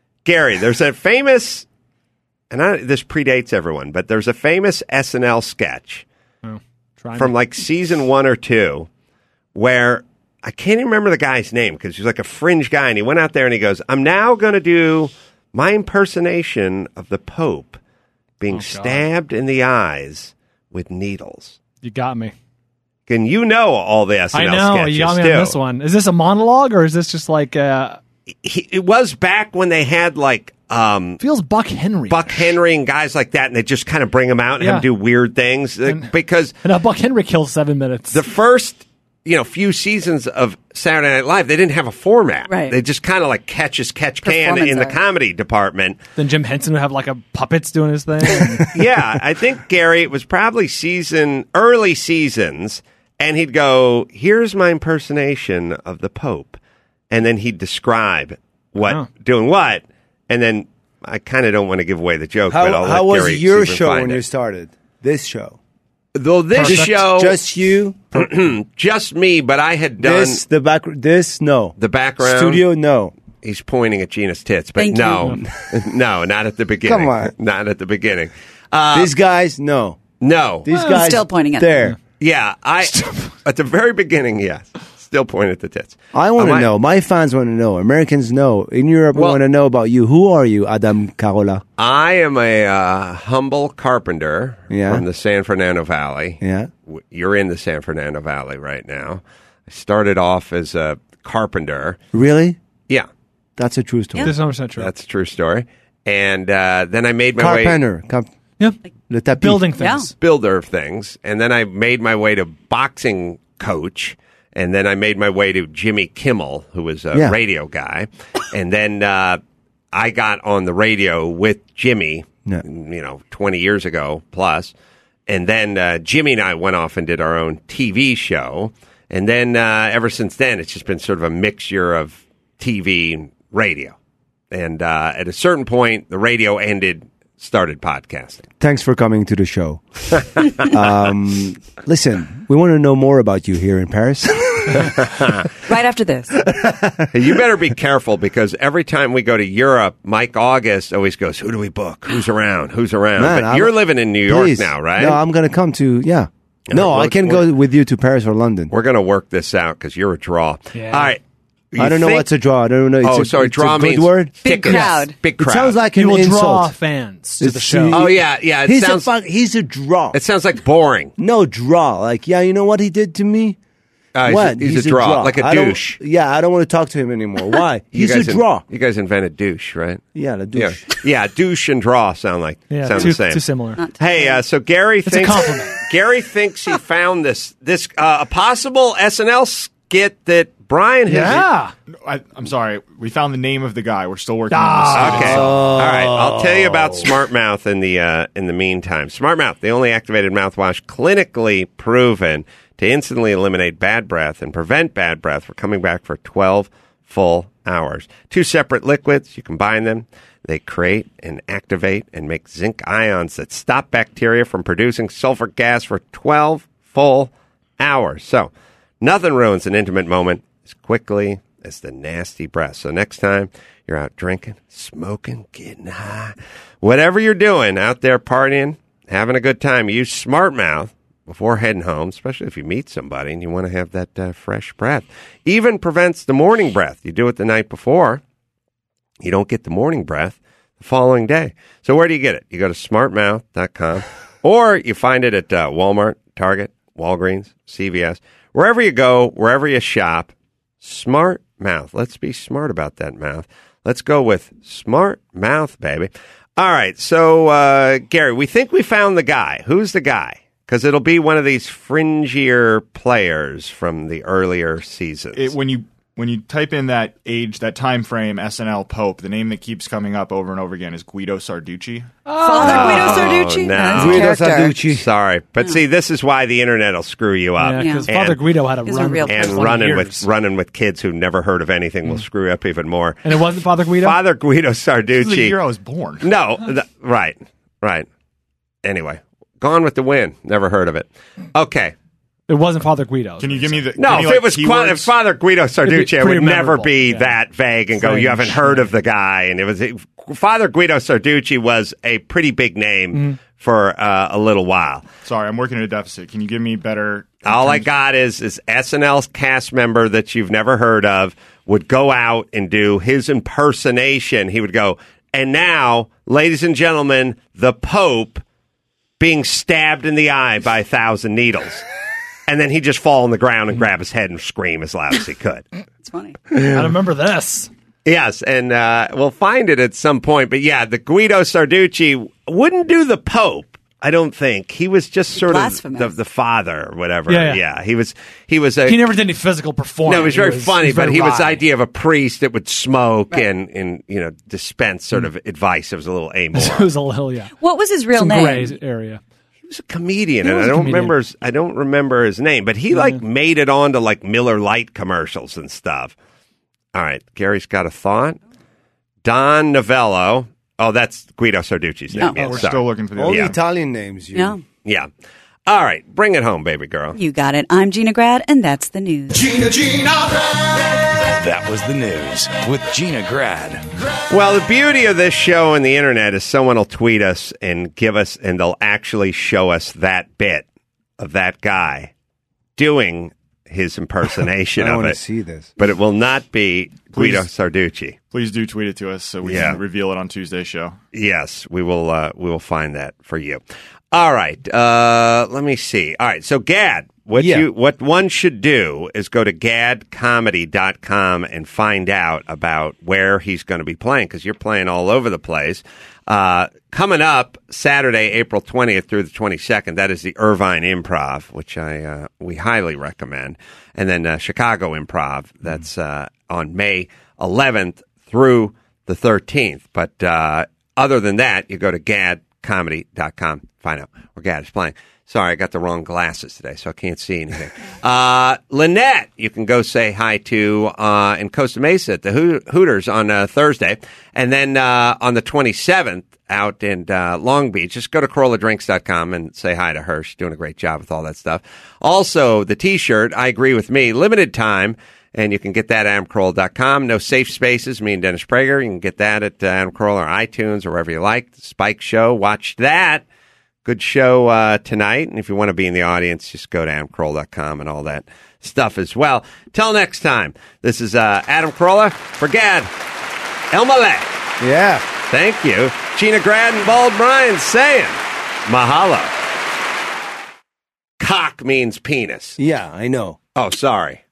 famous, and this predates everyone, but there's a famous SNL sketch from like season 1 or 2 where I can't even remember the guy's name because he's like a fringe guy, and he went out there and he goes, "I'm now going to do my impersonation of the Pope being stabbed in the eyes with needles." You got me. And you know all the SNL I know. sketches, You got me too. on this one. Is this a monologue or is this just like... It was back when they had like... feels Buck Henry. Buck Henry and guys like that, and they just kind of bring him out and have him do weird things. Because And Buck Henry kills 7 minutes. the first few seasons of Saturday Night Live, they didn't have a format. Right. They just kind of like catch can in the comedy department. Then Jim Henson would have like a puppets doing his thing. Yeah, I think, Gary, it was probably early seasons, and he'd go, "Here's my impersonation of the Pope," and then he'd describe doing what, and then I kind of don't want to give away the joke. How, but I'll how let was Gary your Seaborn show find when it. you started? This show. Though this show, just you, just me, but I had done no, the background studio, no. He's pointing at Gina's tits, but Thank no, no, not at the beginning. Come on. Not at the beginning. These guys, no. No. These guys still pointing at there. Yeah, at the very beginning, yes. Still pointing at the tits. I want to know. My fans want to know. Americans know. In Europe, we want to know about you. Who are you, Adam Carolla? I am a humble carpenter from the San Fernando Valley. Yeah. You're in the San Fernando Valley right now. I started off as a carpenter. Really? Yeah. That's a true story. That's 100% true. That's a true story. And then I made my way... Carpenter. Le tapis. Building things. Builder of things. And then I made my way to boxing coach. And then I made my way to Jimmy Kimmel, who was a radio guy. And then I got on the radio with Jimmy, 20 years ago plus. And then Jimmy and I went off and did our own TV show. And then ever since then, it's just been sort of a mixture of TV and radio. And at a certain point, the radio ended, started podcasting. Thanks for coming to the show. Listen, we want to know more about you here in Paris. Right after this. You better be careful because every time we go to Europe, Mike August always goes, who do we book? Who's around? Who's around? Man, but you're living in New York now, right? No, I'm going to come to, No, I can go with you to Paris or London. We're going to work this out because you're a draw. Yeah. All right. I don't know what's a draw. I don't know. It's draw it's a means good word. Big crowd. Big It crowd. sounds like You an will insult. draw fans to the show. Oh, yeah. He's a draw. It sounds like boring. No draw. Like, you know what he did to me? What? He's a draw, like a I don't- douche. I don't want to talk to him anymore. Why? He's a draw. You guys invented douche, right? Yeah, the douche. Yeah, douche and draw sound too, the same. too similar. Hey, so Gary It's a thinks compliment. Gary thinks he found this a possible SNL skit that Brian has. Yeah. I'm sorry. We found the name of the guy. We're still working on this. Okay. All right. I'll tell you about Smart Mouth in the meantime. Smart Mouth, the only activated mouthwash clinically proven to instantly eliminate bad breath and prevent bad breath from coming back for 12 full hours. 2 separate liquids. You combine them. They create and activate and make zinc ions that stop bacteria from producing sulfur gas for 12 full hours. So nothing ruins an intimate moment as quickly as the nasty breath. So next time you're out drinking, smoking, getting high, whatever you're doing out there partying, having a good time, use Smart Mouth before heading home, especially if you meet somebody and you want to have that fresh breath. Even prevents the morning breath. You do it the night before, you don't get the morning breath the following day. So where do you get it? You go to smartmouth.com or you find it at Walmart, Target, Walgreens, CVS. Wherever you go, wherever you shop, Smart Mouth. Let's be smart about that mouth. Let's go with Smart Mouth, baby. All right, so Gary, we think we found the guy. Who's the guy? Because it'll be one of these fringier players from the earlier seasons. When you type in that time frame, SNL Pope, the name that keeps coming up over and over again is Guido Sarducci. Father Guido Sarducci? No. That's Guido character. Sarducci. Sorry, but see, this is why the internet will screw you up. Yeah, because Yeah. Father Guido had a He's a run real for And 20 years. running with kids who never heard of anything will screw you up even more. And it wasn't Father Guido? Father Guido This is the Sarducci. year I was born. No, right. Anyway, Gone with the Wind. Never heard of it. Okay. It wasn't Father Guido. Can you give me the No, give me, if it was keywords? if Father Guido Sarducci, I would pretty never memorable, be yeah. that vague and go, Same you haven't shit. heard of the guy. And it was Father Guido Sarducci was a pretty big name for a little while. Sorry, I'm working at a deficit. Can you give me better? All I got is SNL's cast member that you've never heard of would go out and do his impersonation. He would go, and now, ladies and gentlemen, the Pope being stabbed in the eye by 1,000 needles. And then he'd just fall on the ground and grab his head and scream as loud as he could. It's funny. I remember this. Yes, and we'll find it at some point. But yeah, the Guido Sarducci wouldn't do the Pope. I don't think he was just sort Blasphemous. of the father or whatever. Yeah. He was a. He never did any physical performance. No, it was very funny, but he was the wry. idea of a priest that would smoke and dispense sort of advice. It was a little amoral. It was a little, yeah. What was his real Some name? gray area. He was a comedian, He and was I a don't comedian. remember his name, but he made it onto like Miller Lite commercials and stuff. All right, Gary's got a thought. Don Novello Oh, that's Guido Sarducci's name. We're still looking for the All other. the Italian names. Yeah. Yeah. All right. Bring it home, baby girl. You got it. I'm Gina Grad, and that's the news. Gina Grad. That was the news with Gina Grad. Well, the beauty of this show and the internet is someone will tweet us and they'll actually show us that bit of that guy doing his impersonation I of want it. to see this. But it will not be Guido Sarducci. Please do tweet it to us so we can reveal it on Tuesday's show. Yes, we will find that for you. All right. Let me see. All right. So, Gad, what one should do is go to gadcomedy.com and find out about where he's going to be playing, because you're playing all over the place. Coming up Saturday, April 20th through the 22nd, that is the Irvine Improv, which we highly recommend. And then Chicago Improv, that's on May 11th through the 13th. But other than that, you go to gadcomedy.com. Find out where Gad is playing. Sorry, I got the wrong glasses today, so I can't see anything. Lynette, you can go say hi to in Costa Mesa at the Hooters on Thursday. And then on the 27th, out in Long Beach, just go to CorollaDrinks.com and say hi to her. She's doing a great job with all that stuff. Also, the T-shirt, I Agree With Me, limited time. And you can get that at AdamCarolla.com. No Safe Spaces, me and Dennis Prager. You can get that at Adam Carolla or iTunes or wherever you like. The Spike Show, watch that. Good show tonight. And if you want to be in the audience, just go to AdamCarolla.com and all that stuff as well. Till next time, this is Adam Carolla for Gad Elmaleh. Yeah. Thank you. Gina Grad and Bald Bryan saying mahalo. Cock means penis. Yeah, I know. Oh, sorry.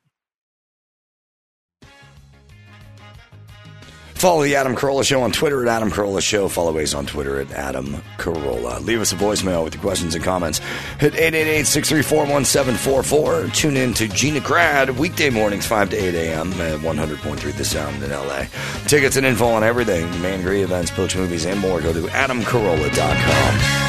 Follow the Adam Carolla Show on Twitter at Adam Carolla Show. Follow Ace on Twitter at Adam Carolla. Leave us a voicemail with your questions and comments. Hit 888-634-1744. Tune in to Gina Grad weekday mornings 5 to 8 a.m. at 100.3 The Sound in L.A. Tickets and info on everything, Man Gree events, Pilch movies, and more. Go to AdamCarolla.com.